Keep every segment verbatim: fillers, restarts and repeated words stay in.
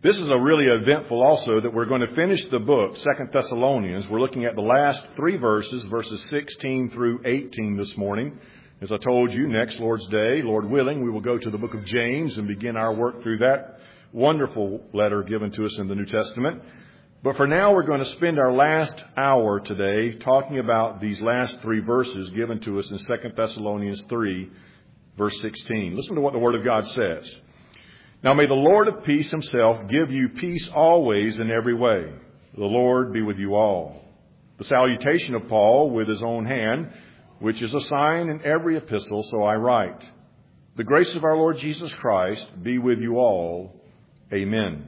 This is a really eventful also that we're going to finish the book, Second Thessalonians. We're looking at the last three verses, verses sixteen through eighteen this morning. As I told you, next Lord's Day, Lord willing, we will go to the book of James and begin our work through that wonderful letter given to us in the New Testament. But for now, we're going to spend our last hour today talking about these last three verses given to us in Second Thessalonians three, verse sixteen. Listen to what the Word of God says. Now may the Lord of peace himself give you peace always in every way. The Lord be with you all. The salutation of Paul with his own hand, which is a sign in every epistle, so I write. The grace of our Lord Jesus Christ be with you all. Amen.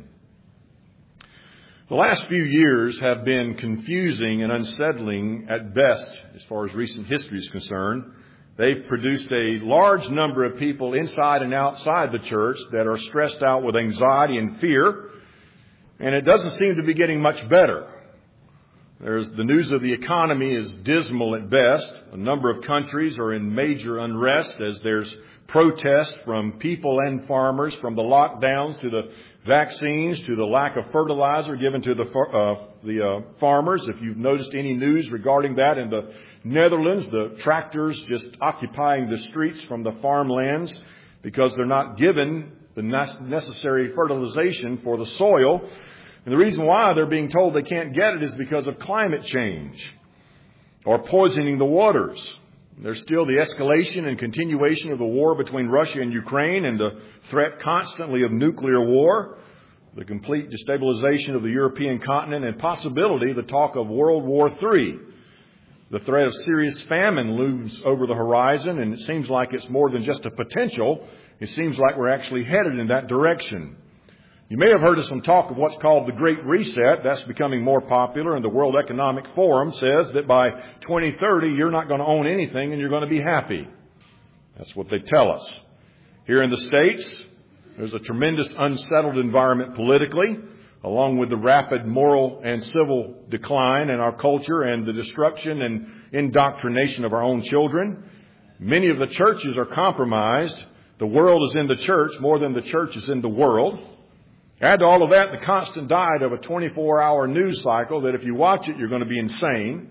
The last few years have been confusing and unsettling at best as far as recent history is concerned. They've produced a large number of people inside and outside the church that are stressed out with anxiety and fear, and it doesn't seem to be getting much better. There's the news of the economy is dismal at best. A number of countries are in major unrest as there's protests from people and farmers, from the lockdowns to the vaccines to the lack of fertilizer given to the uh, the uh, farmers. If you've noticed any news regarding that in the Netherlands, the tractors just occupying the streets from the farmlands because they're not given the necessary fertilization for the soil. And the reason why they're being told they can't get it is because of climate change or poisoning the waters. There's still the escalation and continuation of the war between Russia and Ukraine and the threat constantly of nuclear war, the complete destabilization of the European continent, and possibility the talk of World War Three. The threat of serious famine looms over the horizon, and it seems like it's more than just a potential. It seems like we're actually headed in that direction. You may have heard of some talk of what's called the Great Reset. That's becoming more popular, and the World Economic Forum says that by twenty thirty, you're not going to own anything and you're going to be happy. That's what they tell us. Here in the States, there's a tremendous unsettled environment politically, along with the rapid moral and civil decline in our culture and the destruction and indoctrination of our own children. Many of the churches are compromised. The world is in the church more than the church is in the world. Add to all of that the constant diet of a twenty-four hour news cycle that if you watch it, you're going to be insane.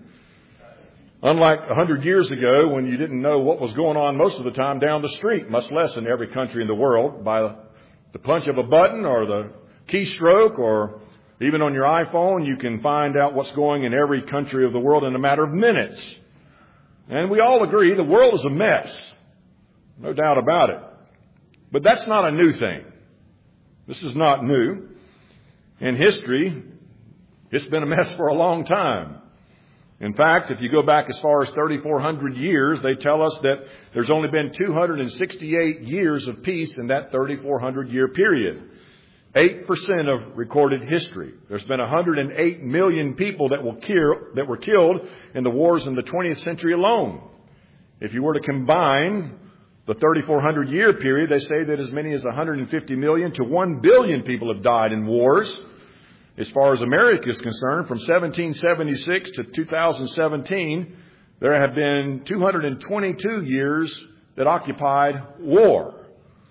Unlike one hundred years ago when you didn't know what was going on most of the time down the street, much less in every country in the world, by the punch of a button or the keystroke or even on your iPhone, you can find out what's going in every country of the world in a matter of minutes. And we all agree the world is a mess. No doubt about it. But that's not a new thing. This is not new. In history, it's been a mess for a long time. In fact, if you go back as far as thirty-four hundred years, they tell us that there's only been two hundred sixty-eight years of peace in that thirty-four hundred year period. eight percent of recorded history. There's been one hundred eight million people that will kill, that were killed in the wars in the twentieth century alone. If you were to combine the thirty-four hundred year period, they say that as many as one hundred fifty million to one billion people have died in wars. As far as America is concerned, from seventeen seventy-six to two thousand seventeen, there have been two hundred twenty-two years that occupied war.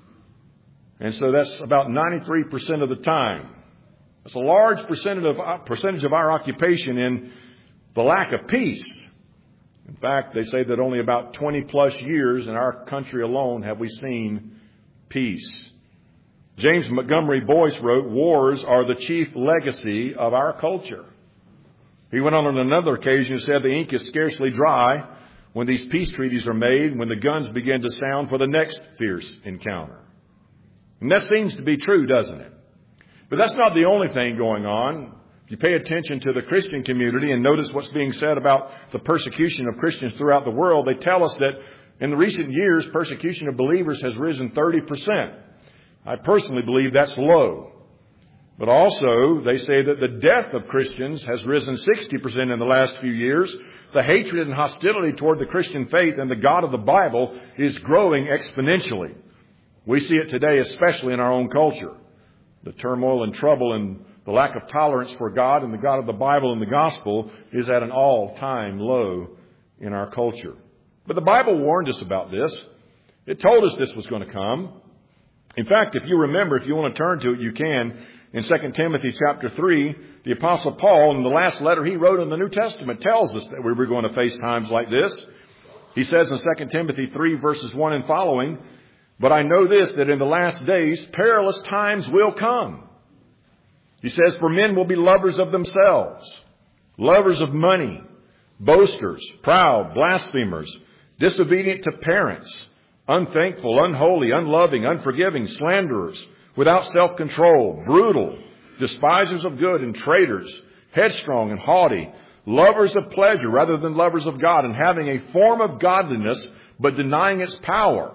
And so that's about ninety-three percent of the time. That's a large percentage of, percentage of our occupation in the lack of peace. In fact, they say that only about twenty plus years in our country alone have we seen peace. James Montgomery Boyce wrote, "Wars are the chief legacy of our culture." He went on on another occasion and said the ink is scarcely dry when these peace treaties are made, when the guns begin to sound for the next fierce encounter. And that seems to be true, doesn't it? But that's not the only thing going on. If you pay attention to the Christian community and notice what's being said about the persecution of Christians throughout the world, they tell us that in the recent years, persecution of believers has risen thirty percent. I personally believe that's low. But also, they say that the death of Christians has risen sixty percent in the last few years. The hatred and hostility toward the Christian faith and the God of the Bible is growing exponentially. We see it today, especially in our own culture. The turmoil and trouble and the lack of tolerance for God and the God of the Bible and the gospel is at an all-time low in our culture. But the Bible warned us about this. It told us this was going to come. In fact, if you remember, if you want to turn to it, you can. In Second Timothy chapter three, the Apostle Paul, in the last letter he wrote in the New Testament, tells us that we were going to face times like this. He says in Second Timothy three, verses one and following, "But I know this, that in the last days perilous times will come." He says, "For men will be lovers of themselves, lovers of money, boasters, proud, blasphemers, disobedient to parents, unthankful, unholy, unloving, unforgiving, slanderers, without self-control, brutal, despisers of good, and traitors, headstrong and haughty, lovers of pleasure rather than lovers of God, and having a form of godliness but denying its power."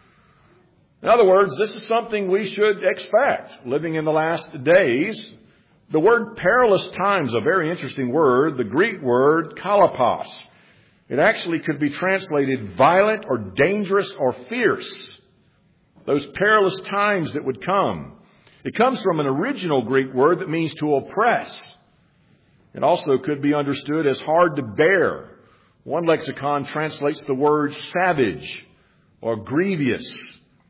In other words, this is something we should expect living in the last days. The word perilous times, a very interesting word, the Greek word kalapos. It actually could be translated violent or dangerous or fierce. Those perilous times that would come. It comes from an original Greek word that means to oppress. It also could be understood as hard to bear. One lexicon translates the word savage or grievous.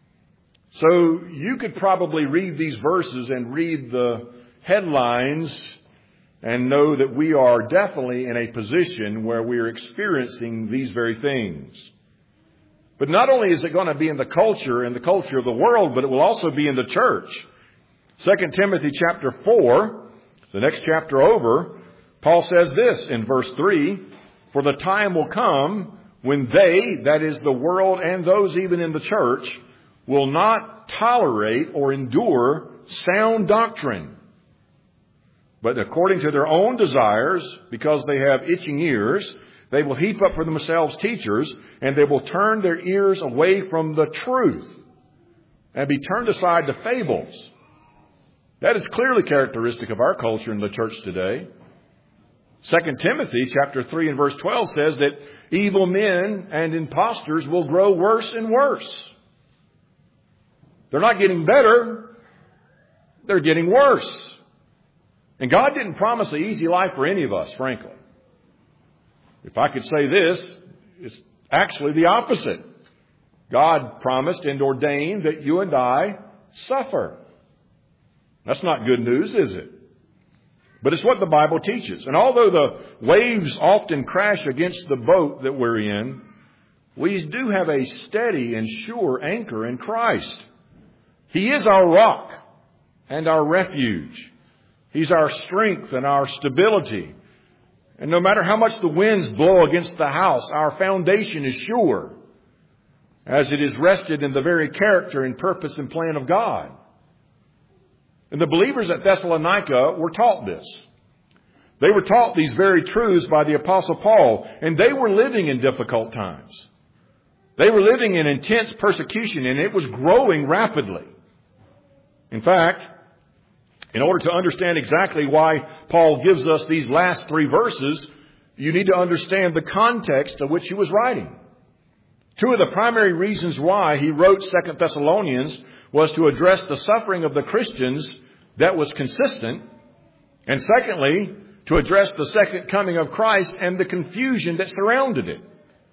So you could probably read these verses and read the headlines and know that we are definitely in a position where we are experiencing these very things. But not only is it going to be in the culture and the culture of the world, but it will also be in the church. Second Timothy chapter four, the next chapter over, Paul says this in verse three, "For the time will come when they," that is the world and those even in the church, "will not tolerate or endure sound doctrine, but according to their own desires, because they have itching ears, they will heap up for themselves teachers, and they will turn their ears away from the truth and be turned aside to fables." That is clearly characteristic of our culture in the church today. Second Timothy chapter three and verse twelve says that evil men and impostors will grow worse and worse. They're not getting better. They're getting worse. And God didn't promise an easy life for any of us, frankly. If I could say this, it's actually the opposite. God promised and ordained that you and I suffer. That's not good news, is it? But it's what the Bible teaches. And although the waves often crash against the boat that we're in, we do have a steady and sure anchor in Christ. He is our rock and our refuge. He's our strength and our stability. And no matter how much the winds blow against the house, our foundation is sure, as it is rested in the very character and purpose and plan of God. And the believers at Thessalonica were taught this. They were taught these very truths by the Apostle Paul, and they were living in difficult times. They were living in intense persecution, and it was growing rapidly. In fact, in order to understand exactly why Paul gives us these last three verses, you need to understand the context of which he was writing. Two of the primary reasons why he wrote Second Thessalonians was to address the suffering of the Christians that was consistent, and secondly, to address the second coming of Christ and the confusion that surrounded it.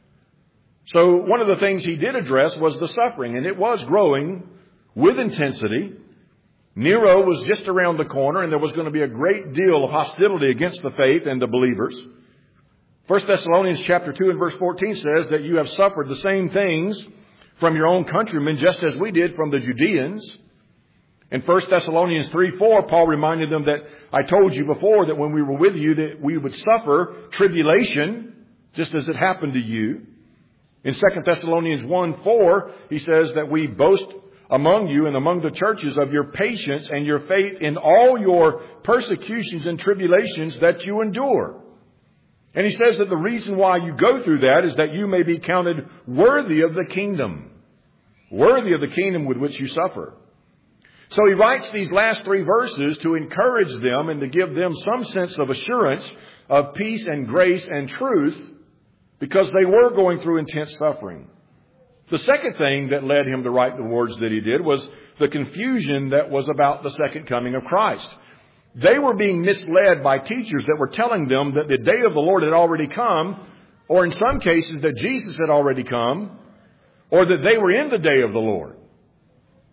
So one of the things he did address was the suffering, and it was growing with intensity. Nero was just around the corner, and there was going to be a great deal of hostility against the faith and the believers. First Thessalonians chapter two and verse fourteen says that you have suffered the same things from your own countrymen, just as we did from the Judeans. In First Thessalonians three four, Paul reminded them that I told you before that when we were with you that we would suffer tribulation, just as it happened to you. In Second Thessalonians one four, he says that we boast among you and among the churches of your patience and your faith in all your persecutions and tribulations that you endure. And he says that the reason why you go through that is that you may be counted worthy of the kingdom. Worthy of the kingdom with which you suffer. So he writes these last three verses to encourage them and to give them some sense of assurance of peace and grace and truth, because they were going through intense suffering. The second thing that led him to write the words that he did was the confusion that was about the second coming of Christ. They were being misled by teachers that were telling them that the day of the Lord had already come, or in some cases that Jesus had already come, or that they were in the day of the Lord.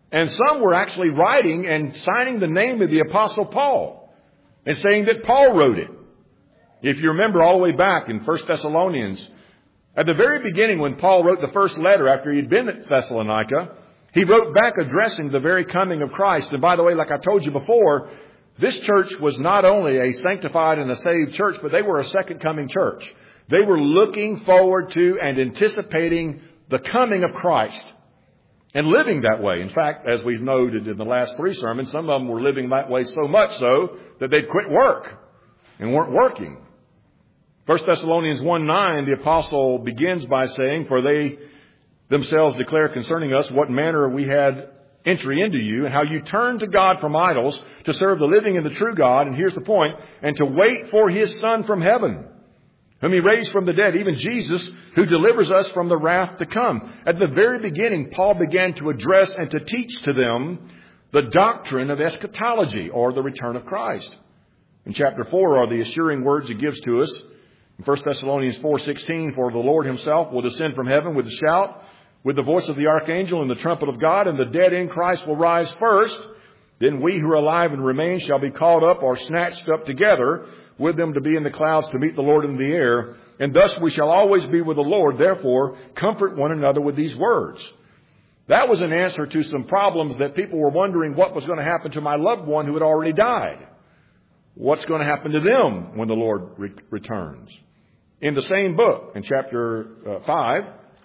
And some were actually writing and signing the name of the Apostle Paul and saying that Paul wrote it. If you remember all the way back in First Thessalonians, at the very beginning when Paul wrote the first letter after he'd been at Thessalonica, he wrote back addressing the very coming of Christ. And by the way, like I told you before, this church was not only a sanctified and a saved church, but they were a second coming church. They were looking forward to and anticipating the coming of Christ and living that way. In fact, as we've noted in the last three sermons, some of them were living that way so much so that they'd quit work and weren't working. First Thessalonians one nine, the apostle begins by saying, "For they themselves declare concerning us what manner we had entry into you, and how you turned to God from idols to serve the living and the true God," and here's the point, "and to wait for His Son from heaven, whom He raised from the dead, even Jesus, who delivers us from the wrath to come." At the very beginning, Paul began to address and to teach to them the doctrine of eschatology, or the return of Christ. In chapter four are the assuring words He gives to us. In First Thessalonians four sixteen, "For the Lord Himself will descend from heaven with a shout, with the voice of the archangel and the trumpet of God, and the dead in Christ will rise first. Then we who are alive and remain shall be caught up or snatched up together with them to be in the clouds to meet the Lord in the air. And thus we shall always be with the Lord. Therefore, comfort one another with these words." That was an answer to some problems that people were wondering what was going to happen to my loved one who had already died. What's going to happen to them when the Lord re- returns? In the same book, in chapter uh, five,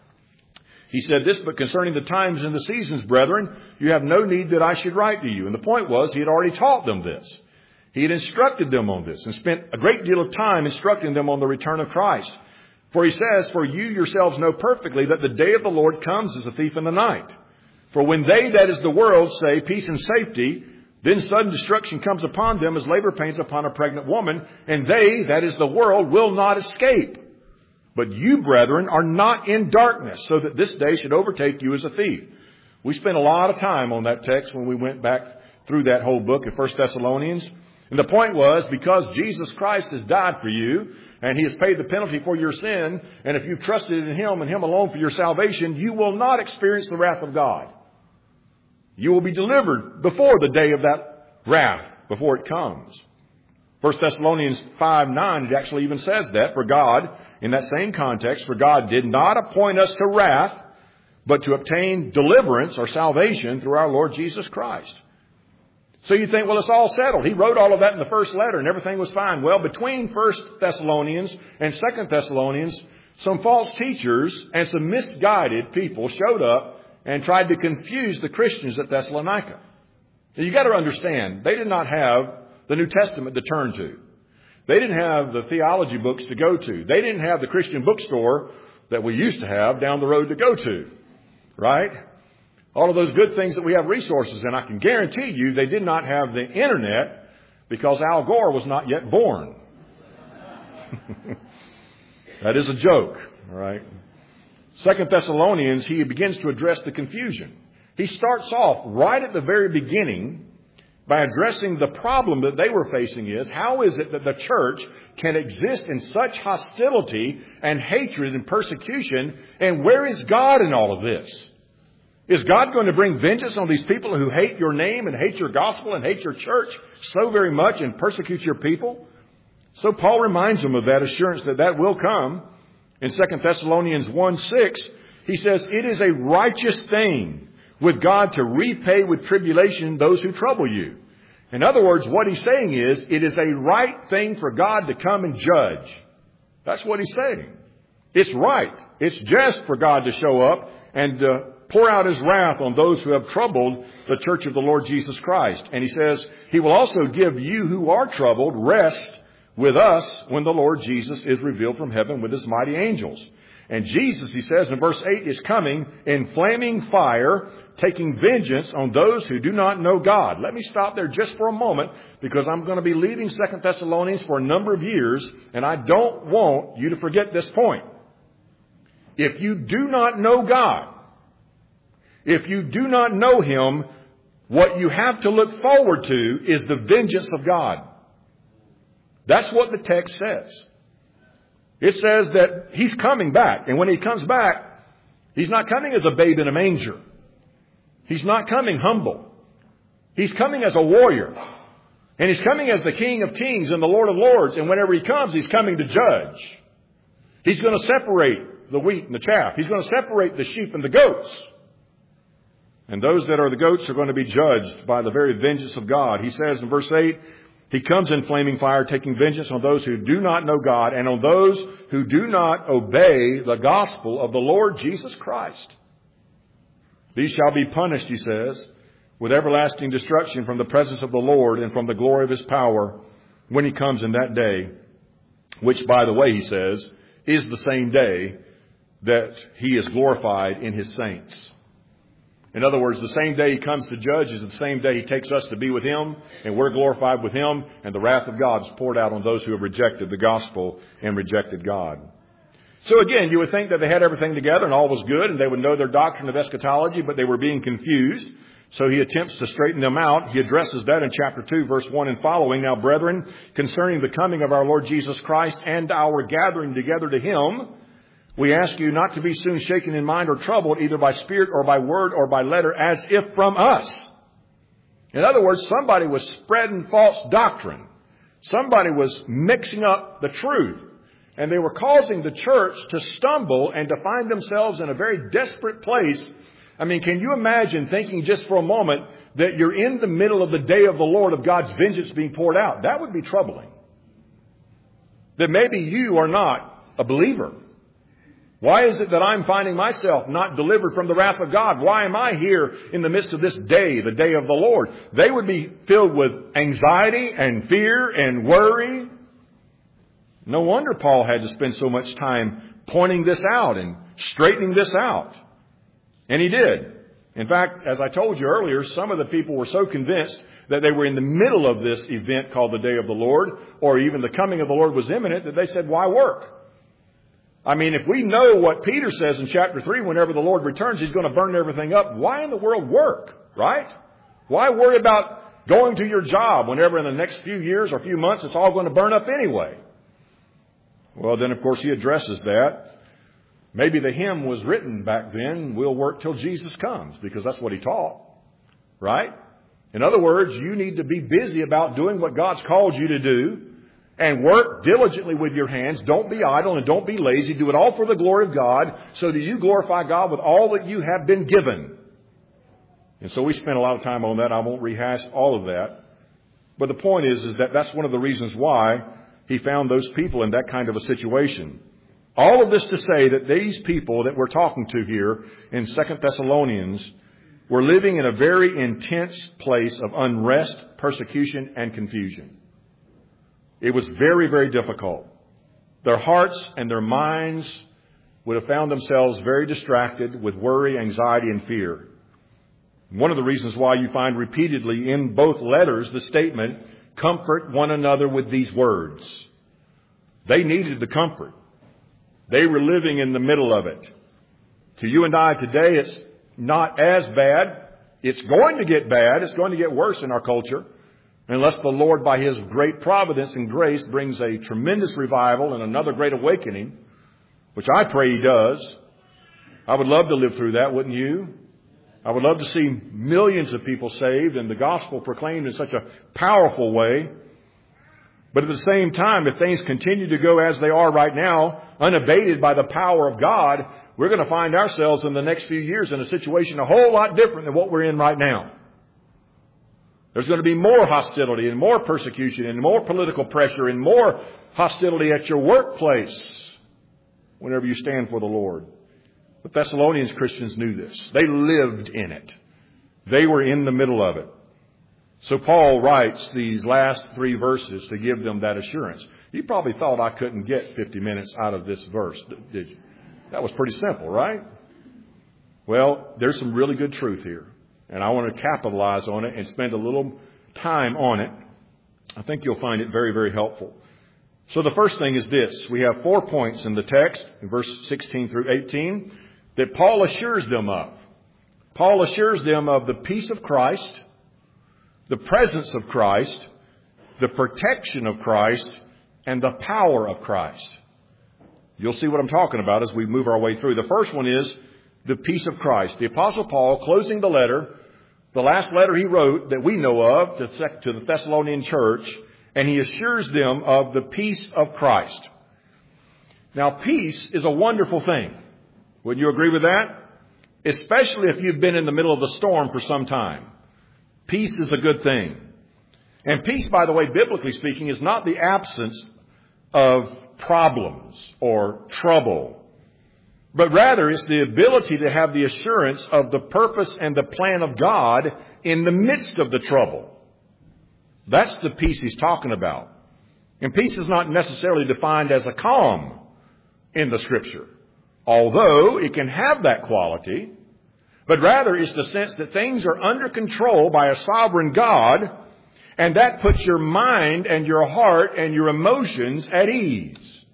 he said this, "But concerning the times and the seasons, brethren, you have no need that I should write to you." And the point was, he had already taught them this. He had instructed them on this and spent a great deal of time instructing them on the return of Christ. For he says, "For you yourselves know perfectly that the day of the Lord comes as a thief in the night. For when they, that is the world, say peace and safety, then sudden destruction comes upon them as labor pains upon a pregnant woman, and they, that is the world, will not escape. But you, brethren, are not in darkness, so that this day should overtake you as a thief." We spent a lot of time on that text when we went back through that whole book of First Thessalonians. And the point was, because Jesus Christ has died for you, and He has paid the penalty for your sin, and if you've trusted in Him and Him alone for your salvation, you will not experience the wrath of God. You will be delivered before the day of that wrath, before it comes. First Thessalonians five nine, it actually even says that, "For God," in that same context, "for God did not appoint us to wrath, but to obtain deliverance," or salvation, "through our Lord Jesus Christ." So you think, well, it's all settled. He wrote all of that in the first letter and everything was fine. Well, between First Thessalonians and Second Thessalonians, some false teachers and some misguided people showed up and tried to confuse the Christians at Thessalonica. Now, you got to understand, they did not have the New Testament to turn to. They didn't have the theology books to go to. They didn't have the Christian bookstore that we used to have down the road to go to. Right? All of those good things that we have resources in. I can guarantee you they did not have the internet because Al Gore was not yet born. That is a joke. All right. Second Thessalonians, he begins to address the confusion. He starts off right at the very beginning by addressing the problem that they were facing is, how is it that the church can exist in such hostility and hatred and persecution, and where is God in all of this? Is God going to bring vengeance on these people who hate your name and hate your gospel and hate your church so very much and persecute your people? So Paul reminds them of that assurance that that will come. In Second Thessalonians one six, he says, "It is a righteous thing with God to repay with tribulation those who trouble you." In other words, what he's saying is, it is a right thing for God to come and judge. That's what he's saying. It's right. It's just for God to show up and uh, pour out His wrath on those who have troubled the church of the Lord Jesus Christ. And he says, He will also give you who are troubled rest with us when the Lord Jesus is revealed from heaven with His mighty angels. And Jesus, he says in verse eight, is coming in flaming fire, taking vengeance on those who do not know God. Let me stop there just for a moment, because I'm going to be leaving Second Thessalonians for a number of years, and I don't want you to forget this point. If you do not know God, if you do not know Him, what you have to look forward to is the vengeance of God. That's what the text says. It says that He's coming back. And when He comes back, He's not coming as a babe in a manger. He's not coming humble. He's coming as a warrior. And He's coming as the King of Kings and the Lord of Lords. And whenever He comes, He's coming to judge. He's going to separate the wheat and the chaff. He's going to separate the sheep and the goats. And those that are the goats are going to be judged by the very vengeance of God. He says in verse eight, He comes in flaming fire, taking vengeance on those who do not know God and on those who do not obey the gospel of the Lord Jesus Christ. These shall be punished, He says, with everlasting destruction from the presence of the Lord and from the glory of His power when He comes in that day, which, by the way, He says, is the same day that He is glorified in His saints. In other words, the same day He comes to judge is the same day He takes us to be with Him, and we're glorified with Him, and the wrath of God is poured out on those who have rejected the gospel and rejected God. So again, you would think that they had everything together and all was good, and they would know their doctrine of eschatology, but they were being confused. So He attempts to straighten them out. He addresses that in chapter two, verse one and following. Now, brethren, concerning the coming of our Lord Jesus Christ and our gathering together to Him, we ask you not to be soon shaken in mind or troubled, either by spirit or by word or by letter, as if from us. In other words, somebody was spreading false doctrine. Somebody was mixing up the truth. And they were causing the church to stumble and to find themselves in a very desperate place. I mean, can you imagine thinking just for a moment that you're in the middle of the day of the Lord, of God's vengeance being poured out? That would be troubling. That maybe you are not a believer. Why is it that I'm finding myself not delivered from the wrath of God? Why am I here in the midst of this day, the day of the Lord? They would be filled with anxiety and fear and worry. No wonder Paul had to spend so much time pointing this out and straightening this out. And he did. In fact, as I told you earlier, some of the people were so convinced that they were in the middle of this event called the day of the Lord, or even the coming of the Lord was imminent, that they said, why work? I mean, if we know what Peter says in chapter three, whenever the Lord returns, He's going to burn everything up. Why in the world work, right? Why worry about going to your job whenever in the next few years or few months it's all going to burn up anyway? Well, then, of course, he addresses that. Maybe the hymn was written back then, we'll work till Jesus comes, because that's what he taught, right? In other words, you need to be busy about doing what God's called you to do and work diligently with your hands. Don't be idle and don't be lazy. Do it all for the glory of God so that you glorify God with all that you have been given. And so we spent a lot of time on that. I won't rehash all of that. But the point is, is that that's one of the reasons why he found those people in that kind of a situation. All of this to say that these people that we're talking to here in Second Thessalonians were living in a very intense place of unrest, persecution, and confusion. It was very, very difficult. Their hearts and their minds would have found themselves very distracted with worry, anxiety, and fear. One of the reasons why you find repeatedly in both letters the statement, comfort one another with these words. They needed the comfort. They were living in the middle of it. To you and I today, it's not as bad. It's going to get bad. It's going to get worse in our culture. Unless the Lord, by His great providence and grace, brings a tremendous revival and another great awakening, which I pray He does. I would love to live through that, wouldn't you? I would love to see millions of people saved and the gospel proclaimed in such a powerful way. But at the same time, if things continue to go as they are right now, unabated by the power of God, we're going to find ourselves in the next few years in a situation a whole lot different than what we're in right now. There's going to be more hostility and more persecution and more political pressure and more hostility at your workplace whenever you stand for the Lord. The Thessalonians Christians knew this. They lived in it. They were in the middle of it. So Paul writes these last three verses to give them that assurance. You probably thought I couldn't get fifty minutes out of this verse, did you? That was pretty simple, right? Well, there's some really good truth here. And I want to capitalize on it and spend a little time on it. I think you'll find it very, very helpful. So the first thing is this. We have four points in the text, in verse sixteen through eighteen, that Paul assures them of. Paul assures them of the peace of Christ, the presence of Christ, the protection of Christ, and the power of Christ. You'll see what I'm talking about as we move our way through. The first one is the peace of Christ. The Apostle Paul, closing the letter, the last letter he wrote that we know of to the Thessalonian church, and he assures them of the peace of Christ. Now, peace is a wonderful thing. Wouldn't you agree with that? Especially if you've been in the middle of the storm for some time. Peace is a good thing. And peace, by the way, biblically speaking, is not the absence of problems or trouble, but rather it's the ability to have the assurance of the purpose and the plan of God in the midst of the trouble. That's the peace he's talking about. And peace is not necessarily defined as a calm in the Scripture, although it can have that quality, but rather it's the sense that things are under control by a sovereign God, and that puts your mind and your heart and your emotions at ease.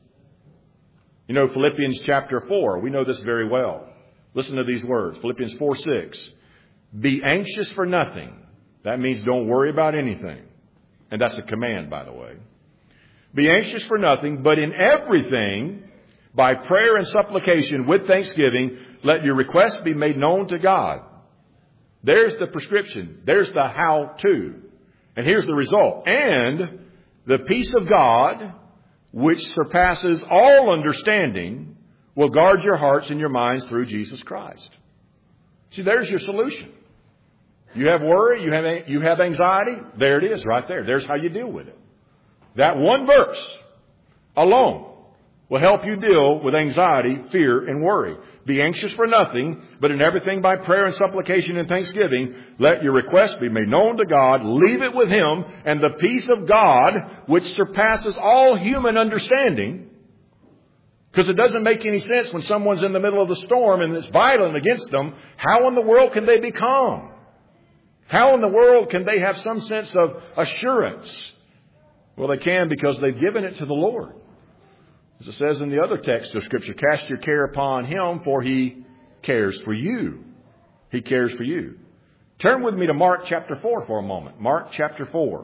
You know, Philippians chapter four, we know this very well. Listen to these words, Philippians four six. Be anxious for nothing. That means don't worry about anything. And that's a command, by the way. Be anxious for nothing, but in everything, by prayer and supplication with thanksgiving, let your requests be made known to God. There's the prescription. There's the how-to. And here's the result. And the peace of God, which surpasses all understanding, will guard your hearts and your minds through Jesus Christ. See, there's your solution. You have worry, you have, you have anxiety. There it is right there. There's how you deal with it. That one verse alone will help you deal with anxiety, fear, and worry. Be anxious for nothing, but in everything by prayer and supplication and thanksgiving, let your requests be made known to God. Leave it with Him, and the peace of God, which surpasses all human understanding. Because it doesn't make any sense when someone's in the middle of the storm and it's violent against them. How in the world can they be calm? How in the world can they have some sense of assurance? Well, they can because they've given it to the Lord. As it says in the other text of Scripture, cast your care upon Him, for He cares for you. He cares for you. Turn with me to Mark chapter four for a moment. Mark chapter four.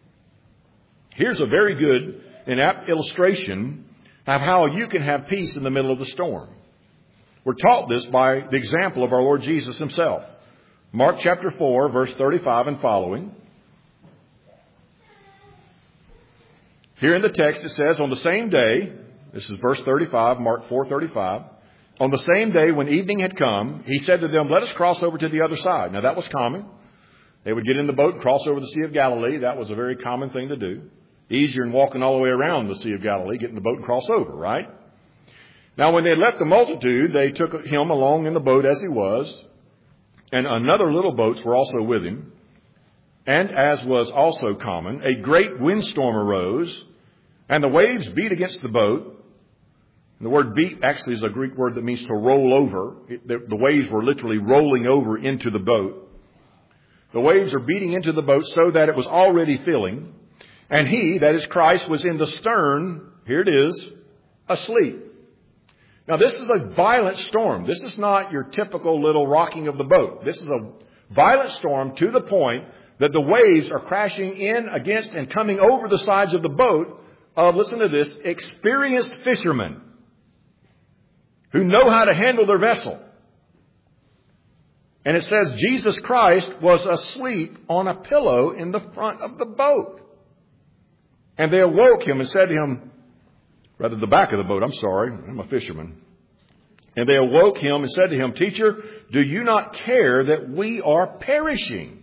Here's a very good and apt illustration of how you can have peace in the middle of the storm. We're taught this by the example of our Lord Jesus Himself. Mark chapter four, verse thirty-five and following. Here in the text it says, on the same day, this is verse thirty-five, Mark four thirty-five. On the same day when evening had come, He said to them, let us cross over to the other side. Now that was common. They would get in the boat and cross over the Sea of Galilee. That was a very common thing to do. Easier than walking all the way around the Sea of Galilee, get in the boat and cross over, right? Now when they had left the multitude, they took Him along in the boat as He was, and another little boats were also with Him. And as was also common, a great windstorm arose, and the waves beat against the boat. And the word beat actually is a Greek word that means to roll over. It, the, the waves were literally rolling over into the boat. The waves are beating into the boat so that it was already filling. And He, that is Christ, was in the stern, here it is, asleep. Now this is a violent storm. This is not your typical little rocking of the boat. This is a violent storm to the point that the waves are crashing in against and coming over the sides of the boat of, listen to this, experienced fishermen who know how to handle their vessel. And it says Jesus Christ was asleep on a pillow in the front of the boat. And they awoke Him and said to Him, rather the back of the boat, I'm sorry, I'm a fisherman. And they awoke Him and said to Him, Teacher, do you not care that we are perishing?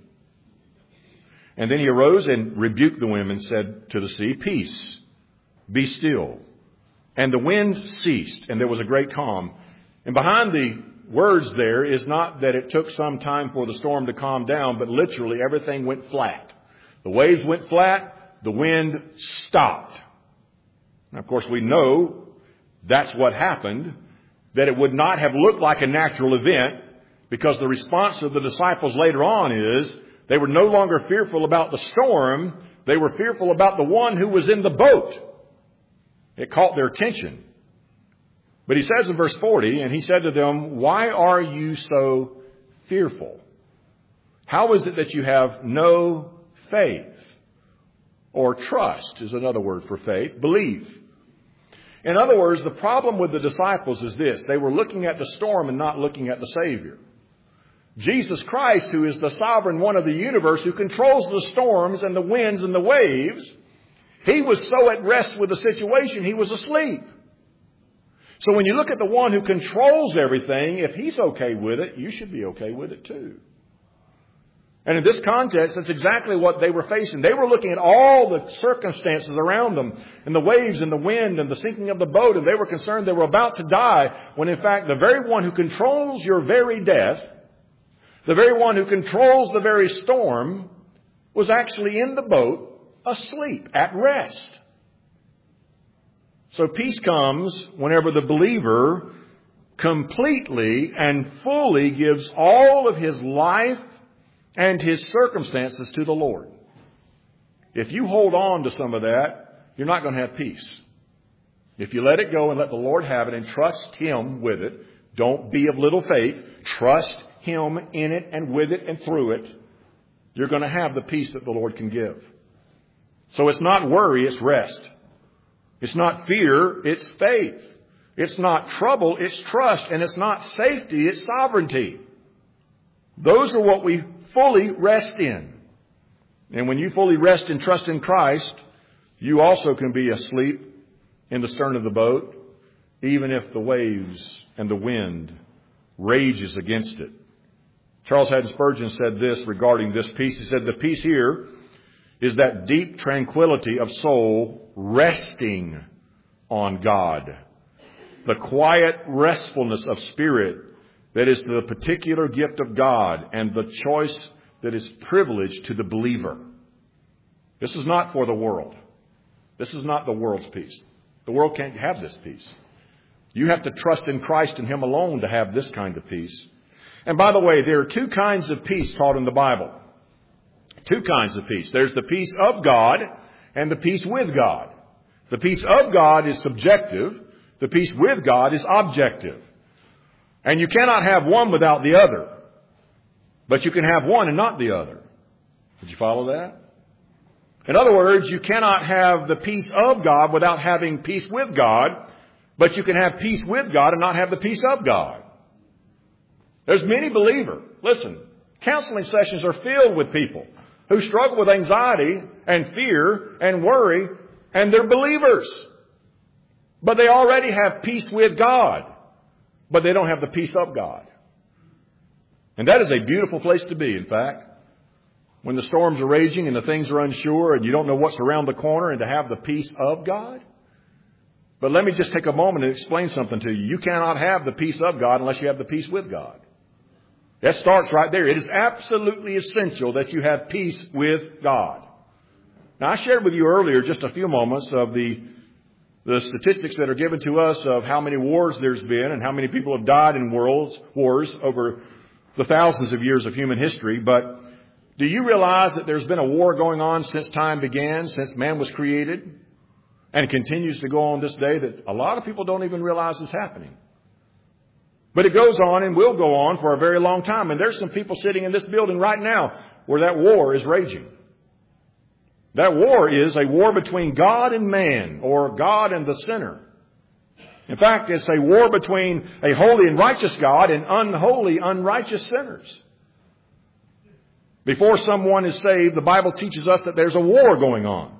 And then He arose and rebuked the wind and said to the sea, Peace, be still. And the wind ceased, and there was a great calm. And behind the words there is not that it took some time for the storm to calm down, but literally everything went flat. The waves went flat, the wind stopped. Now, of course, we know that's what happened, that it would not have looked like a natural event, because the response of the disciples later on is they were no longer fearful about the storm. They were fearful about the one who was in the boat. It caught their attention. But He says in verse forty, and He said to them, why are you so fearful? How is it that you have no faith? Or trust is another word for faith. Believe. In other words, the problem with the disciples is this. They were looking at the storm and not looking at the Savior. Jesus Christ, who is the sovereign one of the universe, who controls the storms and the winds and the waves, he was so at rest with the situation, he was asleep. So when you look at the one who controls everything, if he's okay with it, you should be okay with it too. And in this context, that's exactly what they were facing. They were looking at all the circumstances around them, and the waves and the wind and the sinking of the boat, and they were concerned they were about to die, when in fact the very one who controls your very death, the very one who controls the very storm, was actually in the boat, asleep, at rest. So peace comes whenever the believer completely and fully gives all of his life and his circumstances to the Lord. If you hold on to some of that, you're not going to have peace. If you let it go and let the Lord have it and trust Him with it, don't be of little faith, trust Him in it and with it and through it, you're going to have the peace that the Lord can give. So it's not worry, it's rest. It's not fear, it's faith. It's not trouble, it's trust. And it's not safety, it's sovereignty. Those are what we fully rest in. And when you fully rest and trust in Christ, you also can be asleep in the stern of the boat, even if the waves and the wind rages against it. Charles Haddon Spurgeon said this regarding this peace. He said, the peace here is that deep tranquility of soul resting on God. The quiet restfulness of spirit that is the particular gift of God and the choice that is privileged to the believer. This is not for the world. This is not the world's peace. The world can't have this peace. You have to trust in Christ and Him alone to have this kind of peace. And by the way, there are two kinds of peace taught in the Bible. Two kinds of peace. There's the peace of God and the peace with God. The peace of God is subjective. The peace with God is objective. And you cannot have one without the other. But you can have one and not the other. Did you follow that? In other words, you cannot have the peace of God without having peace with God. But you can have peace with God and not have the peace of God. There's many believers. Listen, counseling sessions are filled with people who struggle with anxiety and fear and worry, and they're believers. But they already have peace with God, but they don't have the peace of God. And that is a beautiful place to be, in fact. When the storms are raging and the things are unsure and you don't know what's around the corner, and to have the peace of God. But let me just take a moment and explain something to you. You cannot have the peace of God unless you have the peace with God. That starts right there. It is absolutely essential that you have peace with God. Now, I shared with you earlier just a few moments of the, the statistics that are given to us of how many wars there's been and how many people have died in worlds, wars over the thousands of years of human history. But do you realize that there's been a war going on since time began, since man was created, and continues to go on this day, that a lot of people don't even realize is happening? But it goes on and will go on for a very long time. And there's some people sitting in this building right now where that war is raging. That war is a war between God and man, or God and the sinner. In fact, it's a war between a holy and righteous God and unholy, unrighteous sinners. Before someone is saved, the Bible teaches us that there's a war going on.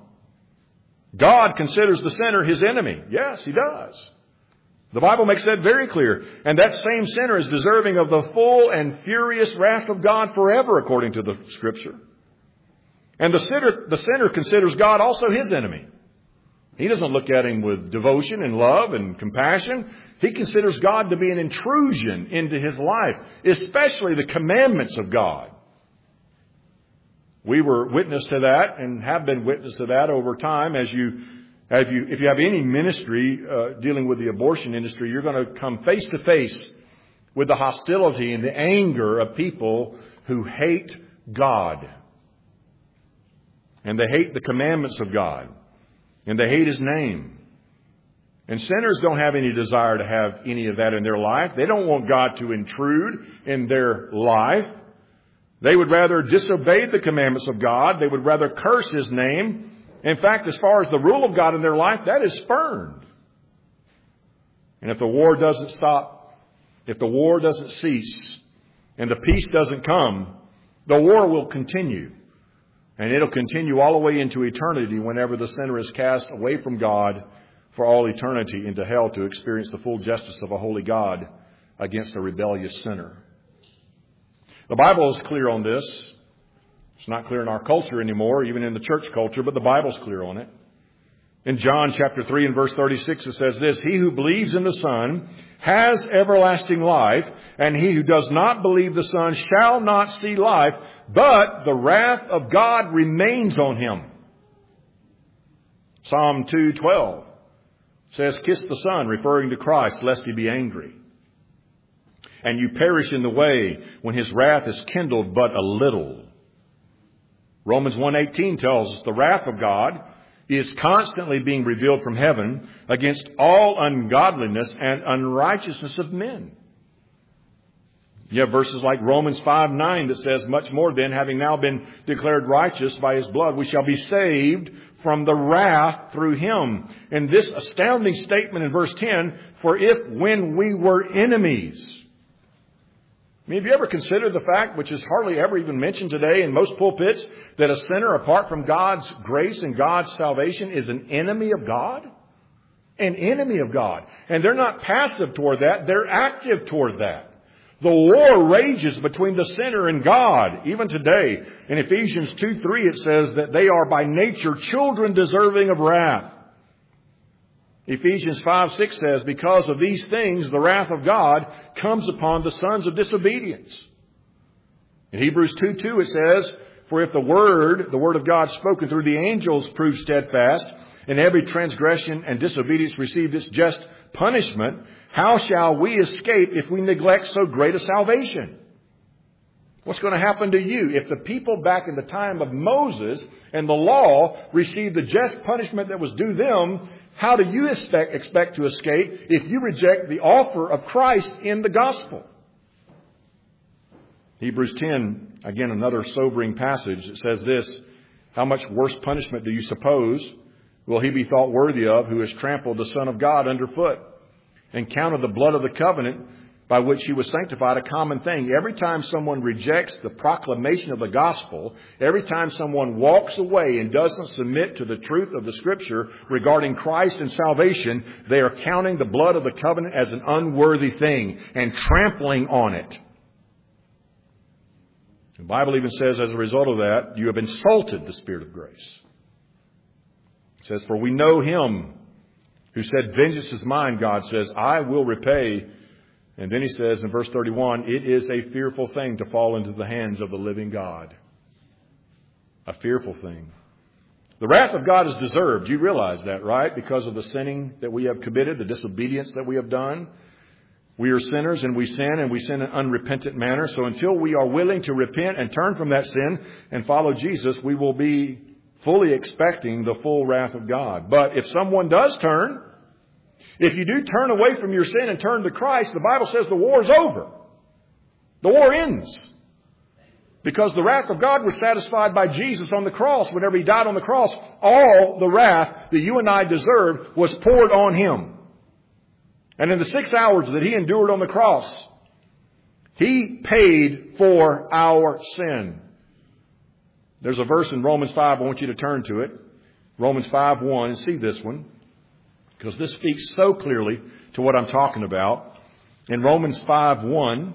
God considers the sinner His enemy. Yes, He does. The Bible makes that very clear. And that same sinner is deserving of the full and furious wrath of God forever, according to the Scripture. And the sinner, the sinner considers God also his enemy. He doesn't look at Him with devotion and love and compassion. He considers God to be an intrusion into his life, especially the commandments of God. We were witness to that and have been witness to that over time. As you, as you, if you have any ministry uh, dealing with the abortion industry, you're going to come face to face with the hostility and the anger of people who hate God. And they hate the commandments of God. And they hate His name. And sinners don't have any desire to have any of that in their life. They don't want God to intrude in their life. They would rather disobey the commandments of God. They would rather curse His name. In fact, as far as the rule of God in their life, that is spurned. And if the war doesn't stop, if the war doesn't cease, and the peace doesn't come, the war will continue. And it'll continue all the way into eternity whenever the sinner is cast away from God for all eternity into hell to experience the full justice of a holy God against a rebellious sinner. The Bible is clear on this. It's not clear in our culture anymore, even in the church culture, but the Bible's clear on it. In John chapter three and verse thirty-six, it says this, "He who believes in the Son has everlasting life, and he who does not believe the Son shall not see life, but the wrath of God remains on him." Psalm two twelve says, "Kiss the Son," referring to Christ, "lest he be angry. And you perish in the way when his wrath is kindled but a little." Romans one eighteen tells us the wrath of God is constantly being revealed from heaven against all ungodliness and unrighteousness of men. You have verses like Romans five nine that says, "Much more then, having now been declared righteous by his blood, we shall be saved from the wrath through him." And this astounding statement in verse ten, "For if when we were enemies." I mean, have you ever considered the fact, which is hardly ever even mentioned today in most pulpits, that a sinner, apart from God's grace and God's salvation, is an enemy of God? An enemy of God. And they're not passive toward that, they're active toward that. The war rages between the sinner and God, even today. In Ephesians two three it says that they are by nature children deserving of wrath. Ephesians five six says, "Because of these things, the wrath of God comes upon the sons of disobedience." In Hebrews two two it says, "For if the word, the word of God spoken through the angels proved steadfast, and every transgression and disobedience received its just punishment, how shall we escape if we neglect so great a salvation?" What's going to happen to you if the people back in the time of Moses and the law received the just punishment that was due them? How do you expect, expect to escape if you reject the offer of Christ in the gospel? Hebrews ten, again, another sobering passage. It says this, "How much worse punishment do you suppose will he be thought worthy of who has trampled the Son of God underfoot and counted the blood of the covenant by which he was sanctified a common thing?" Every time someone rejects the proclamation of the gospel, every time someone walks away and doesn't submit to the truth of the Scripture regarding Christ and salvation, they are counting the blood of the covenant as an unworthy thing and trampling on it. The Bible even says as a result of that, you have insulted the Spirit of grace. It says, "For we know him who said, 'Vengeance is mine,' God says, 'I will repay.'" And then he says in verse thirty-one, "It is a fearful thing to fall into the hands of the living God." A fearful thing. The wrath of God is deserved. You realize that, right? Because of the sinning that we have committed, the disobedience that we have done. We are sinners and we sin and we sin in an unrepentant manner. So until we are willing to repent and turn from that sin and follow Jesus, we will be fully expecting the full wrath of God. But if someone does turn, if you do turn away from your sin and turn to Christ, the Bible says the war is over. The war ends. Because the wrath of God was satisfied by Jesus on the cross. Whenever he died on the cross, all the wrath that you and I deserved was poured on him. And in the six hours that he endured on the cross, he paid for our sin. There's a verse in Romans five. I want you to turn to it. Romans five one, and see this one, because this speaks so clearly to what I'm talking about. In Romans five one,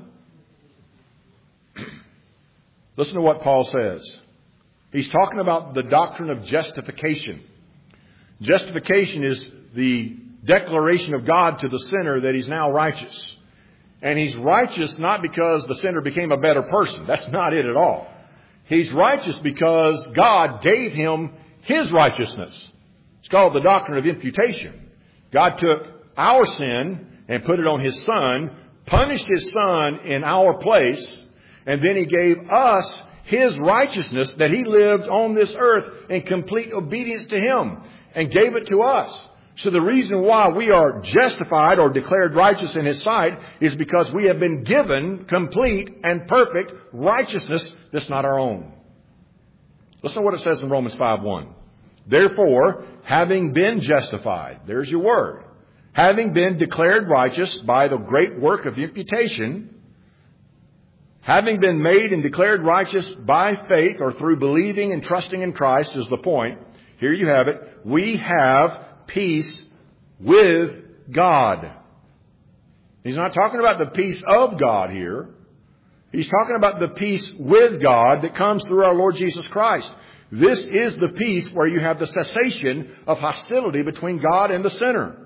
listen to what Paul says. He's talking about the doctrine of justification. Justification is the declaration of God to the sinner that he's now righteous. And he's righteous not because the sinner became a better person. That's not it at all. He's righteous because God gave him his righteousness. It's called the doctrine of imputation. God took our sin and put it on his Son, punished his Son in our place, and then he gave us his righteousness that he lived on this earth in complete obedience to him and gave it to us. So the reason why we are justified or declared righteous in his sight is because we have been given complete and perfect righteousness that's not our own. Listen to what it says in Romans five one. Therefore, having been justified, there's your word. having been declared righteous by the great work of imputation, having been made and declared righteous by faith or through believing and trusting in Christ is the point. Here you have it. We have peace with God. He's not talking about the peace of God here. He's talking about the peace with God that comes through our Lord Jesus Christ. This is the peace where you have the cessation of hostility between God and the sinner.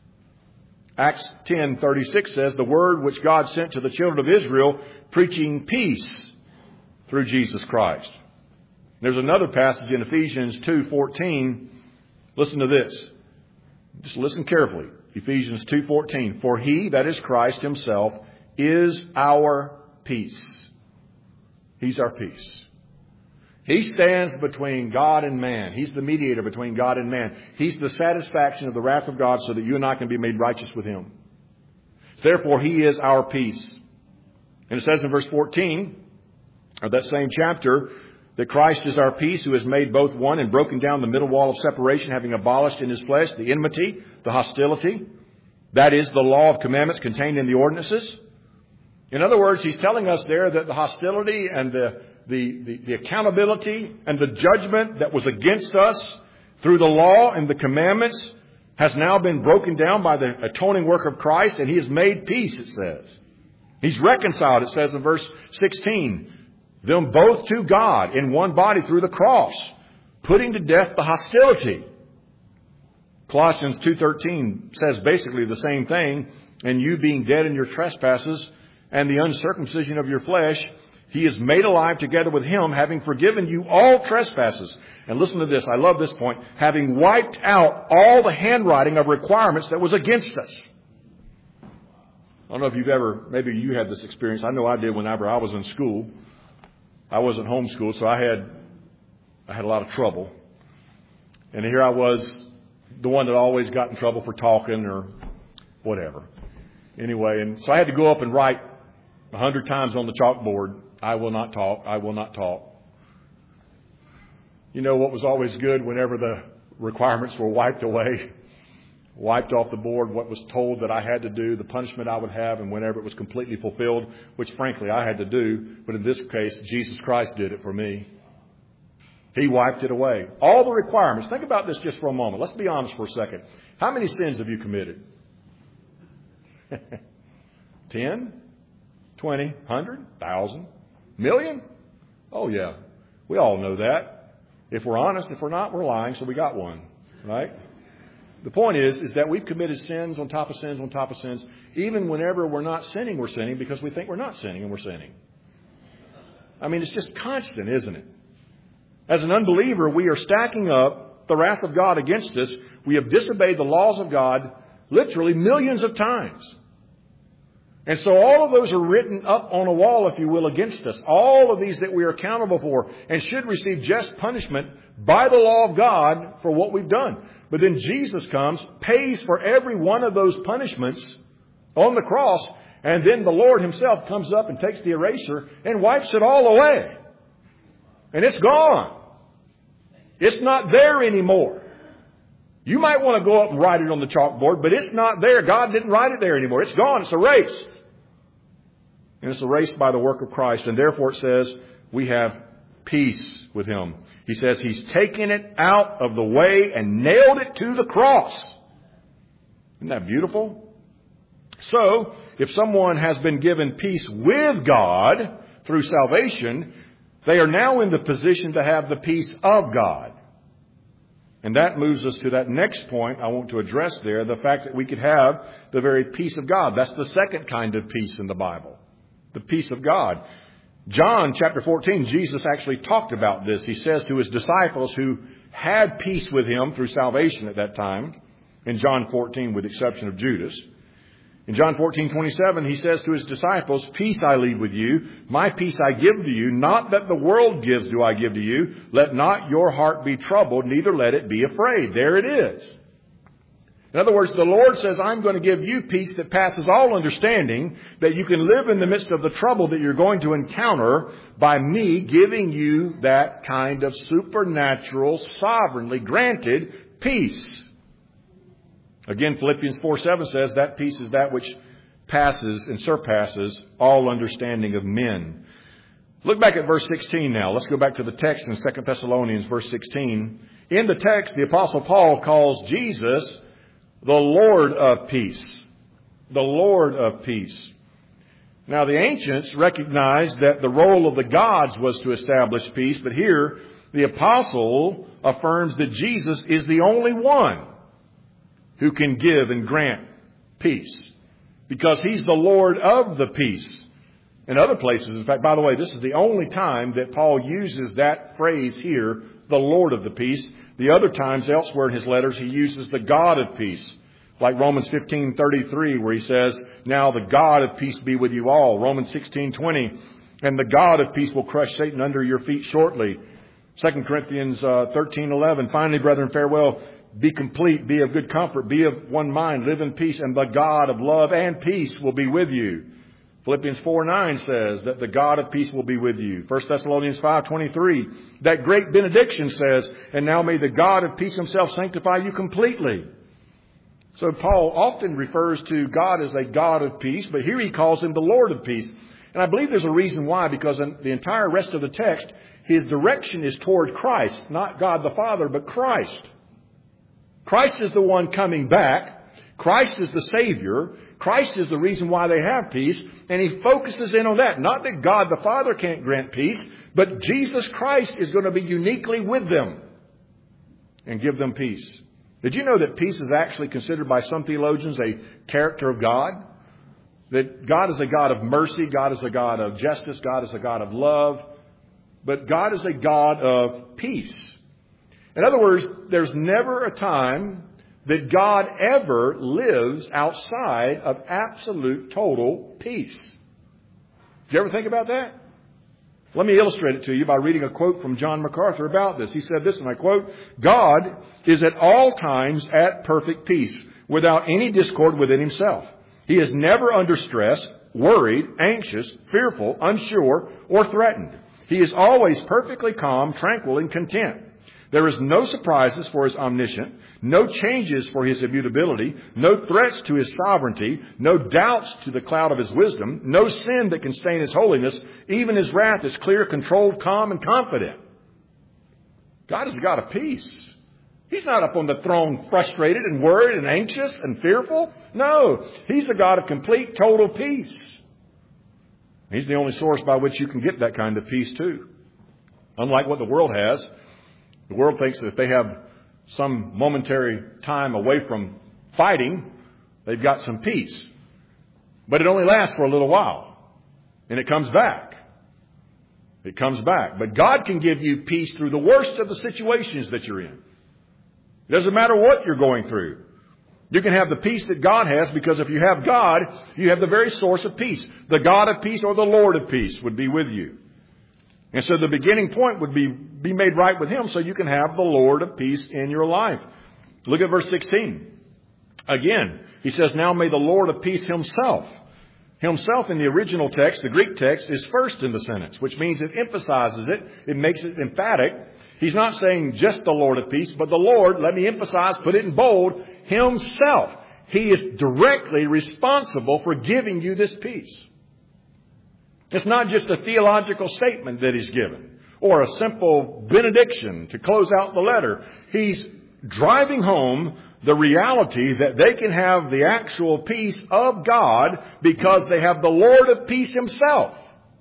Acts ten thirty-six says, the word which God sent to the children of Israel, preaching peace through Jesus Christ. There's another passage in Ephesians two fourteen. Listen to this. Just listen carefully. Ephesians two fourteen. For he, that is Christ himself, is our peace. He's our peace. He stands between God and man. He's the mediator between God and man. He's the satisfaction of the wrath of God so that you and I can be made righteous with Him. Therefore, He is our peace. And it says in verse fourteen of that same chapter that Christ is our peace, who has made both one and broken down the middle wall of separation, having abolished in His flesh the enmity, the hostility. That is the law of commandments contained in the ordinances. In other words, He's telling us there that the hostility and the The, the, the accountability and the judgment that was against us through the law and the commandments has now been broken down by the atoning work of Christ, and He has made peace, it says. He's reconciled, it says in verse sixteen, them both to God in one body through the cross, putting to death the hostility. Colossians two thirteen says basically the same thing, and you being dead in your trespasses and the uncircumcision of your flesh, He is made alive together with Him, having forgiven you all trespasses. And listen to this. I love this point. Having wiped out all the handwriting of requirements that was against us. I don't know if you've ever, maybe you had this experience. I know I did whenever I was in school. I wasn't homeschooled, so I had, I had a lot of trouble. And here I was, the one that always got in trouble for talking or whatever. Anyway, and so I had to go up and write a hundred times on the chalkboard, I will not talk, I will not talk. You know what was always good whenever the requirements were wiped away, wiped off the board, what was told that I had to do, the punishment I would have, and whenever it was completely fulfilled, which frankly I had to do, but in this case, Jesus Christ did it for me. He wiped it away. All the requirements. Think about this just for a moment. Let's be honest for a second. How many sins have you committed? Ten? Twenty? Hundred? Thousand? Million? Oh, yeah. We all know that. If we're honest, if we're not, we're lying, so we got one. Right? The point is, is that we've committed sins on top of sins on top of sins. Even whenever we're not sinning, we're sinning because we think we're not sinning and we're sinning. I mean, it's just constant, isn't it? As an unbeliever, we are stacking up the wrath of God against us. We have disobeyed the laws of God literally millions of times. And so all of those are written up on a wall, if you will, against us. All of these that we are accountable for and should receive just punishment by the law of God for what we've done. But then Jesus comes, pays for every one of those punishments on the cross, and then the Lord Himself comes up and takes the eraser and wipes it all away. And it's gone. It's not there anymore. You might want to go up and write it on the chalkboard, but it's not there. God didn't write it there anymore. It's gone. It's erased. And it's erased by the work of Christ. And therefore it says we have peace with Him. He says He's taken it out of the way and nailed it to the cross. Isn't that beautiful? So, if someone has been given peace with God through salvation, they are now in the position to have the peace of God. And that moves us to that next point I want to address there, the fact that we could have the very peace of God. That's the second kind of peace in the Bible, the peace of God. John chapter fourteen, Jesus actually talked about this. He says to His disciples who had peace with Him through salvation at that time, in John fourteen with the exception of Judas. In John fourteen twenty-seven, He says to His disciples, peace I leave with you, my peace I give to you, not that the world gives do I give to you. Let not your heart be troubled, neither let it be afraid. There it is. In other words, the Lord says, I'm going to give you peace that passes all understanding, that you can live in the midst of the trouble that you're going to encounter by me giving you that kind of supernatural, sovereignly granted peace. Again, Philippians four seven says that peace is that which passes and surpasses all understanding of men. Look back at verse sixteen now. Let's go back to the text in Second Thessalonians, verse sixteen. In the text, the Apostle Paul calls Jesus the Lord of peace. The Lord of peace. Now, the ancients recognized that the role of the gods was to establish peace, but here the apostle affirms that Jesus is the only one who can give and grant peace, because he's the Lord of the peace. In other places, in fact, by the way, this is the only time that Paul uses that phrase here, the Lord of the peace. The other times elsewhere in his letters, he uses the God of peace. Like Romans fifteen thirty-three, where he says, now the God of peace be with you all. Romans sixteen twenty, and the God of peace will crush Satan under your feet shortly. Second Corinthians thirteen eleven, finally, brethren, farewell. Be complete, be of good comfort, be of one mind, live in peace, and the God of love and peace will be with you. Philippians four nine says that the God of peace will be with you. First Thessalonians five twenty-three, that great benediction says, and now may the God of peace himself sanctify you completely. So Paul often refers to God as a God of peace, but here he calls him the Lord of peace. And I believe there's a reason why, because in the entire rest of the text, his direction is toward Christ, not God the Father, but Christ. Christ is the one coming back. Christ is the Savior. Christ is the reason why they have peace. And he focuses in on that. Not that God the Father can't grant peace, but Jesus Christ is going to be uniquely with them and give them peace. Did you know that peace is actually considered by some theologians a character of God? That God is a God of mercy, God is a God of justice, God is a God of love, but God is a God of peace. In other words, there's never a time that God ever lives outside of absolute total peace. Did you ever think about that? Let me illustrate it to you by reading a quote from John MacArthur about this. He said this, and I quote, God is at all times at perfect peace, without any discord within himself. He is never under stress, worried, anxious, fearful, unsure, or threatened. He is always perfectly calm, tranquil, and content. There is no surprises for his omniscience, no changes for his immutability, no threats to his sovereignty, no doubts to the cloud of his wisdom, no sin that can stain his holiness. Even his wrath is clear, controlled, calm, and confident. God is a God of peace. He's not up on the throne frustrated and worried and anxious and fearful. No, he's a God of complete, total peace. He's the only source by which you can get that kind of peace too. Unlike what the world has. The world thinks that if they have some momentary time away from fighting, they've got some peace. But it only lasts for a little while. And it comes back. It comes back. But God can give you peace through the worst of the situations that you're in. It doesn't matter what you're going through. You can have the peace that God has, because if you have God, you have the very source of peace. The God of peace, or the Lord of peace, would be with you. And so the beginning point would be, be made right with him, so you can have the Lord of peace in your life. Look at verse sixteen. Again, he says, now may the Lord of peace himself. Himself in the original text, the Greek text, is first in the sentence, which means it emphasizes it. It makes it emphatic. He's not saying just the Lord of peace, but the Lord, let me emphasize, put it in bold, himself. He is directly responsible for giving you this peace. It's not just a theological statement that he's given, or a simple benediction to close out the letter. He's driving home the reality that they can have the actual peace of God because they have the Lord of peace himself.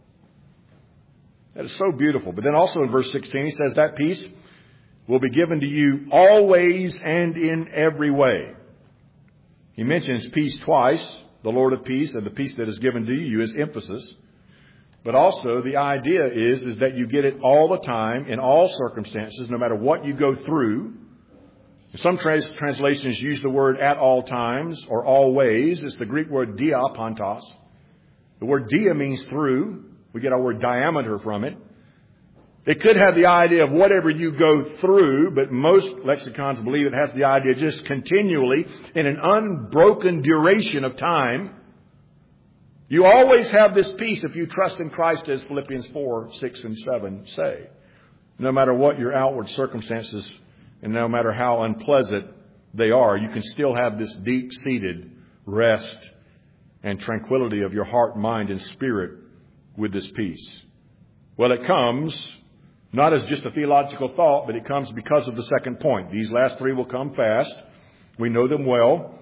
That is so beautiful. But then also in verse sixteen, he says that peace will be given to you always and in every way. He mentions peace twice, the Lord of peace, and the peace that is given to you is emphasis. But also the idea is, is that you get it all the time, in all circumstances, no matter what you go through. Some trans- translations use the word at all times or always. It's the Greek word diapantos. The word dia means through. We get our word diameter from it. It could have the idea of whatever you go through, but most lexicons believe it has the idea just continually in an unbroken duration of time. You always have this peace if you trust in Christ, as Philippians four, six, and seven say. No matter what your outward circumstances and no matter how unpleasant they are, you can still have this deep-seated rest and tranquility of your heart, mind, and spirit with this peace. Well, it comes not as just a theological thought, but it comes because of the second point. These last three will come fast. We know them well.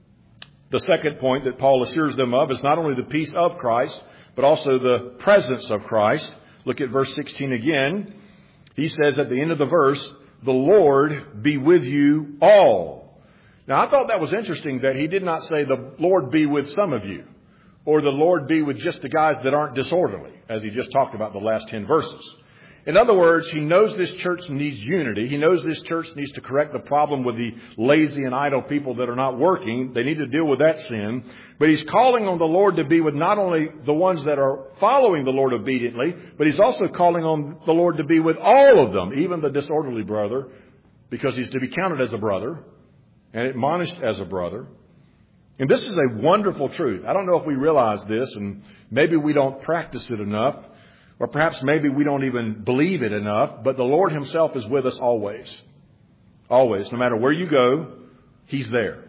The second point that Paul assures them of is not only the peace of Christ, but also the presence of Christ. Look at verse sixteen again. He says at the end of the verse, the Lord be with you all. Now, I thought that was interesting that he did not say the Lord be with some of you, or the Lord be with just the guys that aren't disorderly, as he just talked about the last ten verses. In other words, he knows this church needs unity. He knows this church needs to correct the problem with the lazy and idle people that are not working. They need to deal with that sin. But he's calling on the Lord to be with not only the ones that are following the Lord obediently, but he's also calling on the Lord to be with all of them, even the disorderly brother, because he's to be counted as a brother and admonished as a brother. And this is a wonderful truth. I don't know if we realize this, and maybe we don't practice it enough. Or perhaps maybe we don't even believe it enough, but the Lord himself is with us always. Always. No matter where you go, he's there.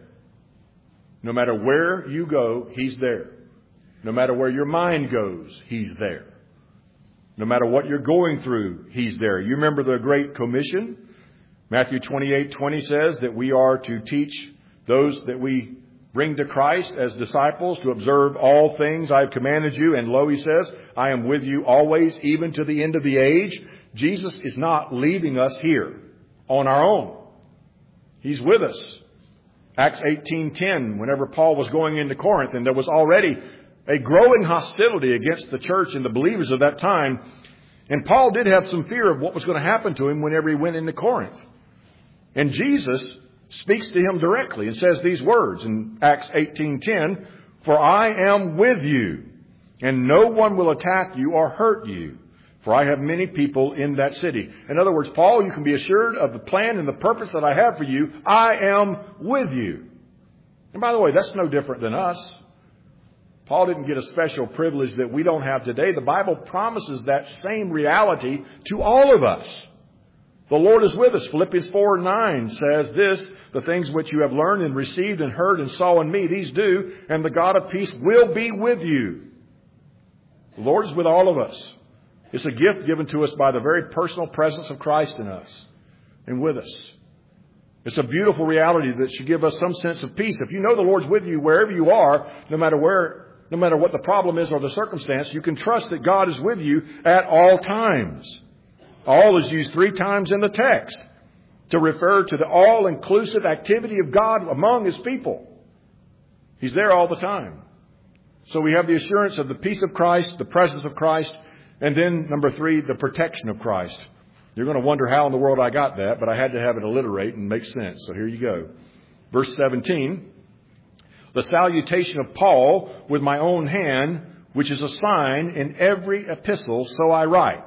No matter where you go, he's there. No matter where your mind goes, he's there. No matter what you're going through, he's there. You remember the Great Commission? Matthew twenty-eight twenty says that we are to teach those that we bring to Christ as disciples to observe all things I have commanded you. And lo, he says, I am with you always, even to the end of the age. Jesus is not leaving us here on our own. He's with us. Acts eighteen ten, whenever Paul was going into Corinth, and there was already a growing hostility against the church and the believers of that time. And Paul did have some fear of what was going to happen to him whenever he went into Corinth. And Jesus speaks to him directly and says these words in Acts eighteen ten, for I am with you, and no one will attack you or hurt you, for I have many people in that city. In other words, Paul, you can be assured of the plan and the purpose that I have for you. I am with you. And by the way, that's no different than us. Paul didn't get a special privilege that we don't have today. The Bible promises that same reality to all of us. The Lord is with us. Philippians four nine says this, the things which you have learned and received and heard and saw in me, these do, and the God of peace will be with you. The Lord is with all of us. It's a gift given to us by the very personal presence of Christ in us and with us. It's a beautiful reality that should give us some sense of peace. If you know the Lord's with you wherever you are, no matter where, no matter what the problem is or the circumstance, you can trust that God is with you at all times. All is used three times in the text to refer to the all-inclusive activity of God among his people. He's there all the time. So we have the assurance of the peace of Christ, the presence of Christ, and then, number three, the protection of Christ. You're going to wonder how in the world I got that, but I had to have it alliterate and make sense. So here you go. Verse seventeen, the salutation of Paul with my own hand, which is a sign in every epistle, so I write.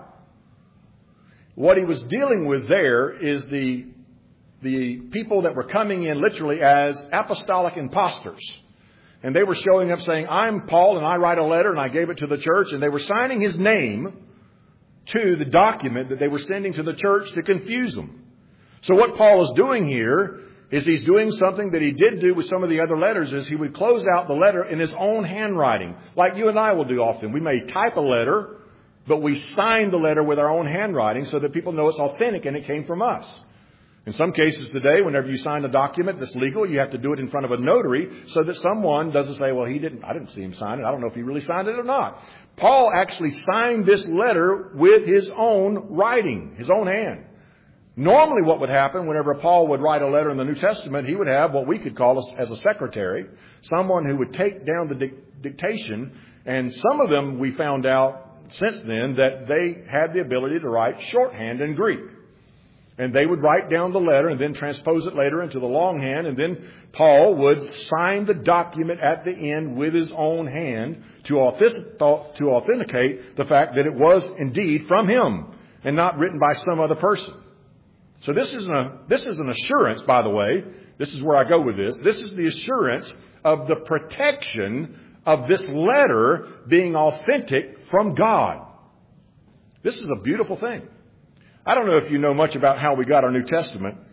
What he was dealing with there is the, the people that were coming in literally as apostolic imposters. And they were showing up saying, I'm Paul and I write a letter and I gave it to the church. And they were signing his name to the document that they were sending to the church to confuse them. So what Paul is doing here is he's doing something that he did do with some of the other letters, is he would close out the letter in his own handwriting, like you and I will do often. We may type a letter, but we sign the letter with our own handwriting so that people know it's authentic and it came from us. In some cases today, whenever you sign a document that's legal, you have to do it in front of a notary so that someone doesn't say, well, he didn't, I didn't see him sign it. I don't know if he really signed it or not. Paul actually signed this letter with his own writing, his own hand. Normally what would happen whenever Paul would write a letter in the New Testament, he would have what we could call as a secretary, someone who would take down the dic- dictation. And some of them we found out since then that they had the ability to write shorthand in Greek. And they would write down the letter and then transpose it later into the longhand. And then Paul would sign the document at the end with his own hand to authenticate the fact that it was indeed from him and not written by some other person. So this is, an, this is an assurance, by the way. This is where I go with this. This is the assurance of the protection of this letter being authentic from God. This is a beautiful thing. I don't know if you know much about how we got our New Testament,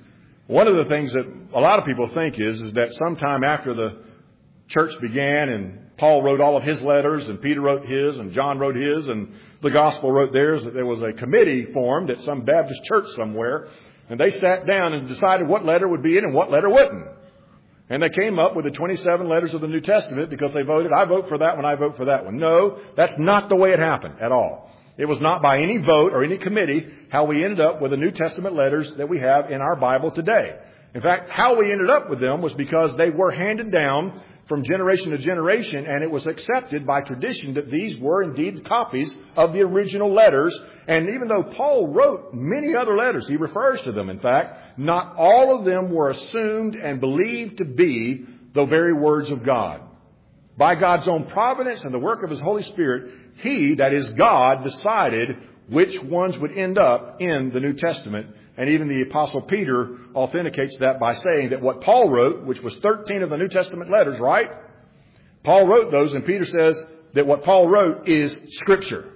One of the things that a lot of people think is, is that sometime after the church began and Paul wrote all of his letters and Peter wrote his and John wrote his and the gospel wrote theirs, that there was a committee formed at some Baptist church somewhere, and they sat down and decided what letter would be in and what letter wouldn't. And they came up with the twenty-seven letters of the New Testament because they voted, I vote for that one, I vote for that one. No, that's not the way it happened at all. It was not by any vote or any committee how we ended up with the New Testament letters that we have in our Bible today. In fact, how we ended up with them was because they were handed down from generation to generation, and it was accepted by tradition that these were indeed copies of the original letters. And even though Paul wrote many other letters, he refers to them, in fact, not all of them were assumed and believed to be the very words of God. By God's own providence and the work of His Holy Spirit, He, that is God, decided which ones would end up in the New Testament. And even the Apostle Peter authenticates that by saying that what Paul wrote, which was thirteen of the New Testament letters, right? Paul wrote those, and Peter says that what Paul wrote is Scripture.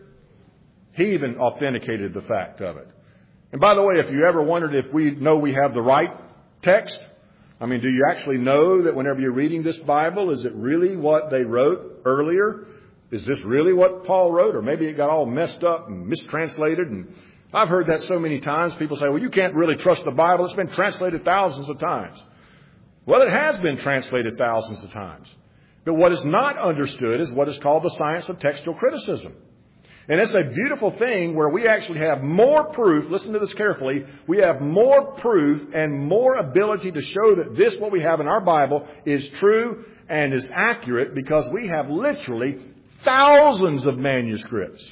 He even authenticated the fact of it. And by the way, if you ever wondered if we know we have the right text, I mean, do you actually know that whenever you're reading this Bible, is it really what they wrote earlier? Is this really what Paul wrote? Or maybe it got all messed up and mistranslated. And I've heard that so many times. People say, well, you can't really trust the Bible. It's been translated thousands of times. Well, it has been translated thousands of times. But what is not understood is what is called the science of textual criticism. And it's a beautiful thing where we actually have more proof. Listen to this carefully. We have more proof and more ability to show that this, what we have in our Bible, is true and is accurate because we have literally thousands of manuscripts.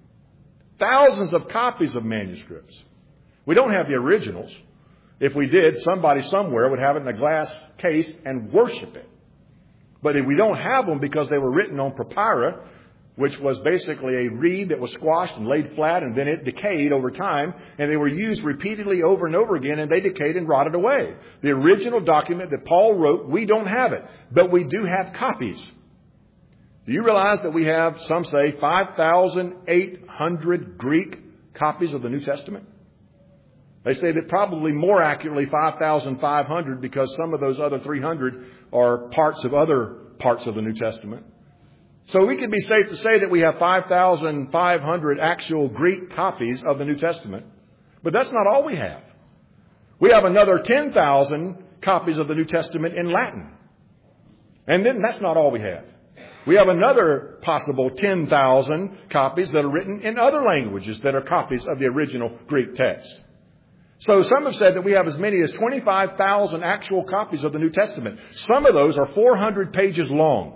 Thousands of copies of manuscripts. We don't have the originals. If we did, somebody somewhere would have it in a glass case and worship it. But if we don't have them because they were written on papyri, which was basically a reed that was squashed and laid flat, and then it decayed over time, and they were used repeatedly over and over again, and they decayed and rotted away. The original document that Paul wrote, we don't have it, but we do have copies. Do you realize that we have, some say, five thousand eight hundred Greek copies of the New Testament? They say that probably more accurately five thousand five hundred because some of those other three hundred are parts of other parts of the New Testament. So we can be safe to say that we have five thousand five hundred actual Greek copies of the New Testament. But that's not all we have. We have another ten thousand copies of the New Testament in Latin. And then that's not all we have. We have another possible ten thousand copies that are written in other languages that are copies of the original Greek text. So some have said that we have as many as twenty-five thousand actual copies of the New Testament. Some of those are four hundred pages long.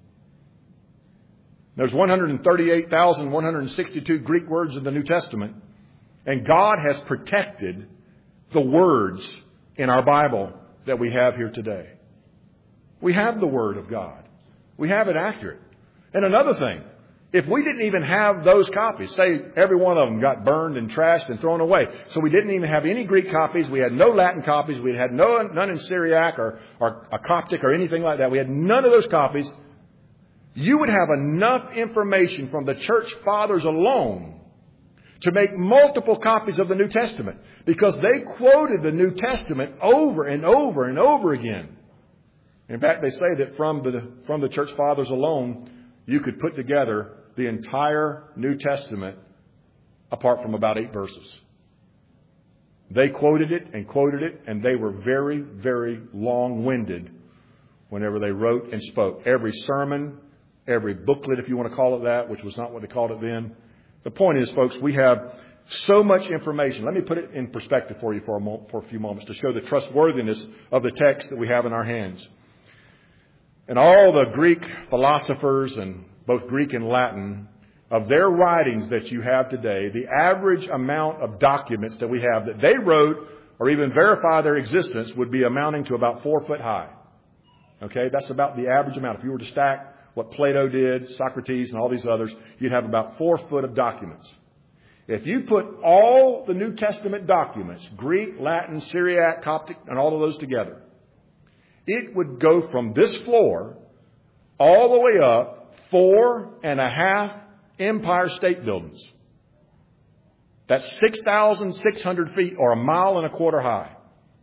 There's one hundred thirty-eight thousand one hundred sixty-two Greek words in the New Testament. And God has protected the words in our Bible that we have here today. We have the Word of God. We have it accurate. And another thing, if we didn't even have those copies, say every one of them got burned and trashed and thrown away, so we didn't even have any Greek copies, we had no Latin copies, we had no, none in Syriac or, or a Coptic or anything like that, we had none of those copies, you would have enough information from the church fathers alone to make multiple copies of the New Testament because they quoted the New Testament over and over and over again. In fact, they say that from the, from the church fathers alone, you could put together the entire New Testament apart from about eight verses. They quoted it and quoted it, and they were very, very long-winded whenever they wrote and spoke. Every sermon, every booklet, if you want to call it that, which was not what they called it then. The point is, folks, we have so much information. Let me put it in perspective for you for a, mo- for a few moments to show the trustworthiness of the text that we have in our hands. And all the Greek philosophers, and both Greek and Latin, of their writings that you have today, the average amount of documents that we have that they wrote or even verify their existence would be amounting to about four foot high. Okay, that's about the average amount. If you were to stack what Plato did, Socrates, and all these others, you'd have about four foot of documents. If you put all the New Testament documents, Greek, Latin, Syriac, Coptic, and all of those together, it would go from this floor all the way up four and a half Empire State Buildings. That's six thousand six hundred feet or a mile and a quarter high.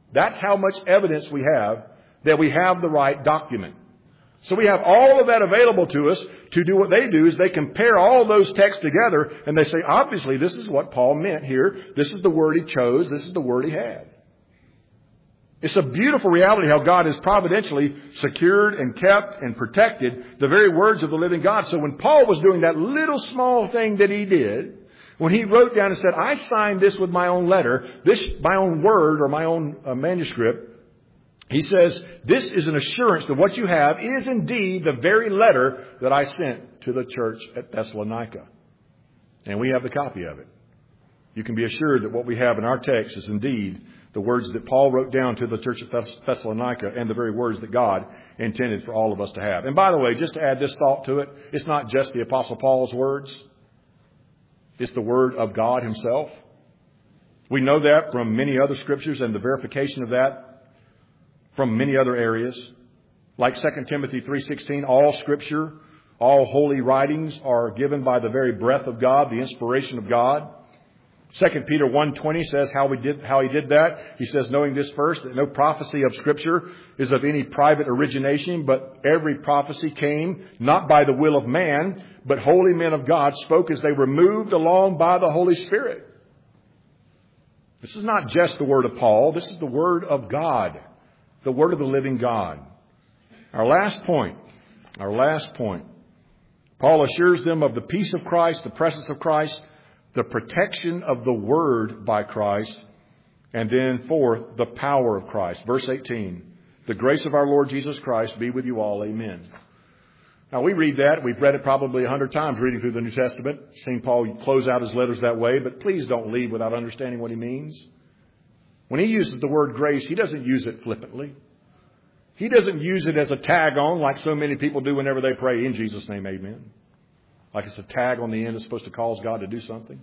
That's how much evidence we have that we have the right document. So we have all of that available to us to do what they do is they compare all those texts together and they say, obviously, this is what Paul meant here. This is the word he chose. This is the word he had. It's a beautiful reality how God has providentially secured and kept and protected the very words of the living God. So when Paul was doing that little small thing that he did, when he wrote down and said, I signed this with my own letter, this my own word or my own uh, manuscript, he says, this is an assurance that what you have is indeed the very letter that I sent to the church at Thessalonica. And we have the copy of it. You can be assured that what we have in our text is indeed the words that Paul wrote down to the church at Thessalonica and the very words that God intended for all of us to have. And by the way, just to add this thought to it, it's not just the Apostle Paul's words. It's the Word of God Himself. We know that from many other scriptures and the verification of that from many other areas. Like Second Timothy three sixteen, all Scripture, all holy writings are given by the very breath of God, the inspiration of God. Second Peter one twenty says how we did how he did that. He says, knowing this first, that no prophecy of Scripture is of any private origination, but every prophecy came not by the will of man, but holy men of God spoke as they were moved along by the Holy Spirit. This is not just the word of Paul. This is the word of God, the word of the living God. Our last point, our last point. Paul assures them of the peace of Christ, the presence of Christ, the protection of the word by Christ, and then fourth, the power of Christ. Verse eighteen, the grace of our Lord Jesus Christ be with you all. Amen. Now we read that. We've read it probably a hundred times reading through the New Testament. Seen Paul close out his letters that way, but please don't leave without understanding what he means. When he uses the word grace, he doesn't use it flippantly. He doesn't use it as a tag on like so many people do whenever they pray in Jesus' name, amen. Like it's a tag on the end that's supposed to cause God to do something.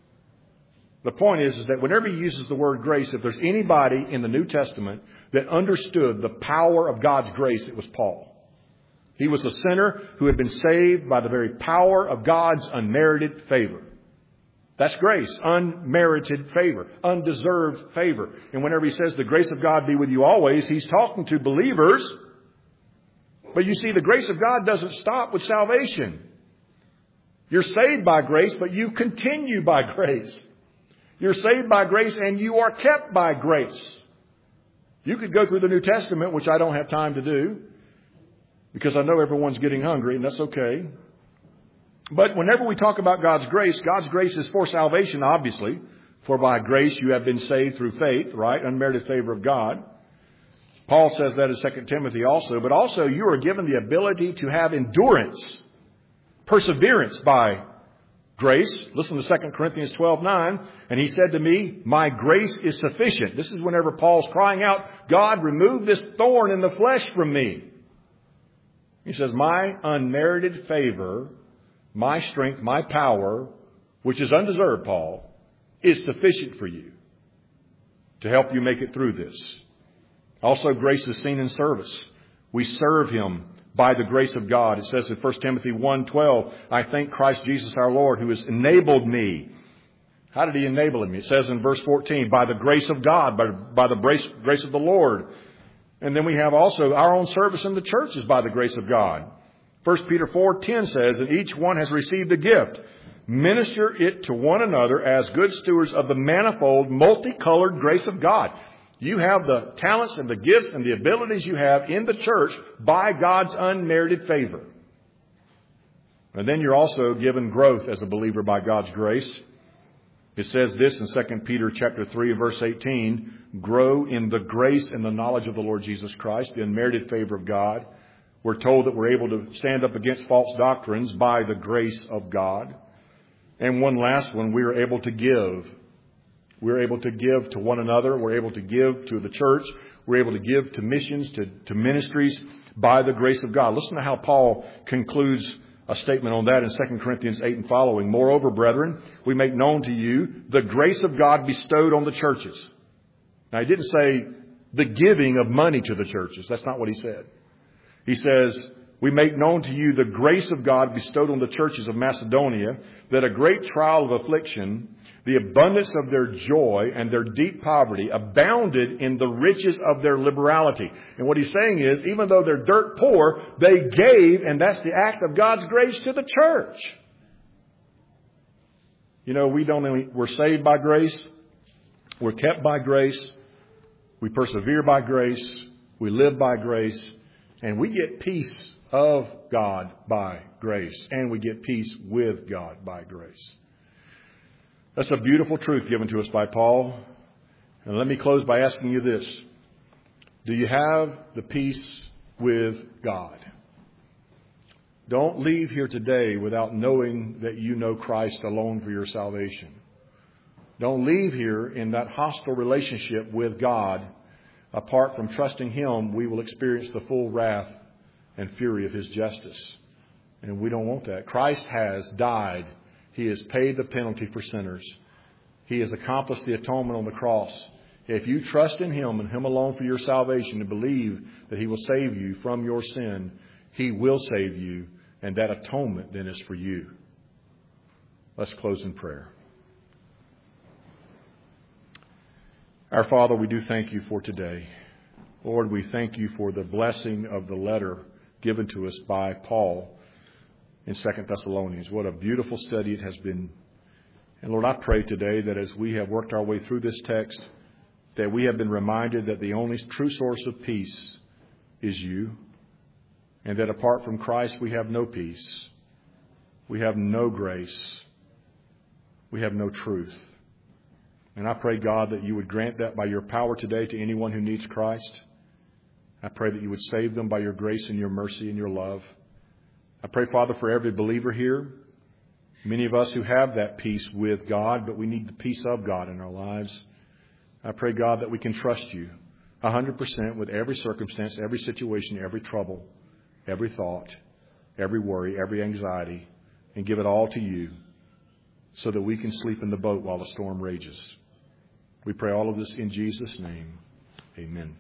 The point is, is that whenever he uses the word grace, if there's anybody in the New Testament that understood the power of God's grace, it was Paul. He was a sinner who had been saved by the very power of God's unmerited favor. That's grace, unmerited favor, undeserved favor. And whenever he says the grace of God be with you always, he's talking to believers. But you see, the grace of God doesn't stop with salvation. You're saved by grace, but you continue by grace. You're saved by grace and you are kept by grace. You could go through the New Testament, which I don't have time to do, because I know everyone's getting hungry, and that's okay. But whenever we talk about God's grace, God's grace is for salvation, obviously. For by grace you have been saved through faith, right? Unmerited favor of God. Paul says that in Second Timothy also. But also you are given the ability to have endurance, perseverance by grace. Listen to Second Corinthians twelve nine. And he said to me, my grace is sufficient. This is whenever Paul's crying out, God, remove this thorn in the flesh from me. He says, my unmerited favor, my strength, my power, which is undeserved, Paul, is sufficient for you to help you make it through this. Also, grace is seen in service. We serve Him by the grace of God. It says in First Timothy one twelve, I thank Christ Jesus our Lord who has enabled me. How did He enable me? It says in verse fourteen, by the grace of God, by, by the grace, grace of the Lord. And then we have also our own service in the church is by the grace of God. First Peter four ten says, and each one has received a gift. Minister it to one another as good stewards of the manifold, multicolored grace of God. You have the talents and the gifts and the abilities you have in the church by God's unmerited favor. And then you're also given growth as a believer by God's grace. It says this in Second Peter chapter three, verse eighteen, grow in the grace and the knowledge of the Lord Jesus Christ, the unmerited favor of God. We're told that we're able to stand up against false doctrines by the grace of God. And one last one, we are able to give. We're able to give to one another. We're able to give to the church. We're able to give to missions, to, to ministries by the grace of God. Listen to how Paul concludes a statement on that in Second Corinthians eight and following. Moreover, brethren, we make known to you the grace of God bestowed on the churches. Now, he didn't say the giving of money to the churches. That's not what he said. He says, we make known to you the grace of God bestowed on the churches of Macedonia, that a great trial of affliction The abundance of their joy and their deep poverty abounded in the riches of their liberality. And what he's saying is, even though they're dirt poor, they gave, and that's the act of God's grace to the church. You know, we don't only, we're saved by grace, we're kept by grace, we persevere by grace, we live by grace, and we get peace of God by grace, and we get peace with God by grace. That's a beautiful truth given to us by Paul. And let me close by asking you this. Do you have the peace with God? Don't leave here today without knowing that you know Christ alone for your salvation. Don't leave here in that hostile relationship with God. Apart from trusting Him, we will experience the full wrath and fury of His justice. And we don't want that. Christ has died. He has paid the penalty for sinners. He has accomplished the atonement on the cross. If you trust in Him and Him alone for your salvation and believe that He will save you from your sin, He will save you, and that atonement then is for you. Let's close in prayer. Our Father, we do thank You for today. Lord, we thank You for the blessing of the letter given to us by Paul in Second Thessalonians. What a beautiful study it has been. And Lord, I pray today that as we have worked our way through this text, that we have been reminded that the only true source of peace is You, and that apart from Christ we have no peace, we have no grace, we have no truth. And I pray, God, that You would grant that by Your power today to anyone who needs Christ. I pray that You would save them by Your grace and Your mercy and Your love. I pray, Father, for every believer here, many of us who have that peace with God, but we need the peace of God in our lives. I pray, God, that we can trust You one hundred percent with every circumstance, every situation, every trouble, every thought, every worry, every anxiety, and give it all to You so that we can sleep in the boat while the storm rages. We pray all of this in Jesus' name. Amen.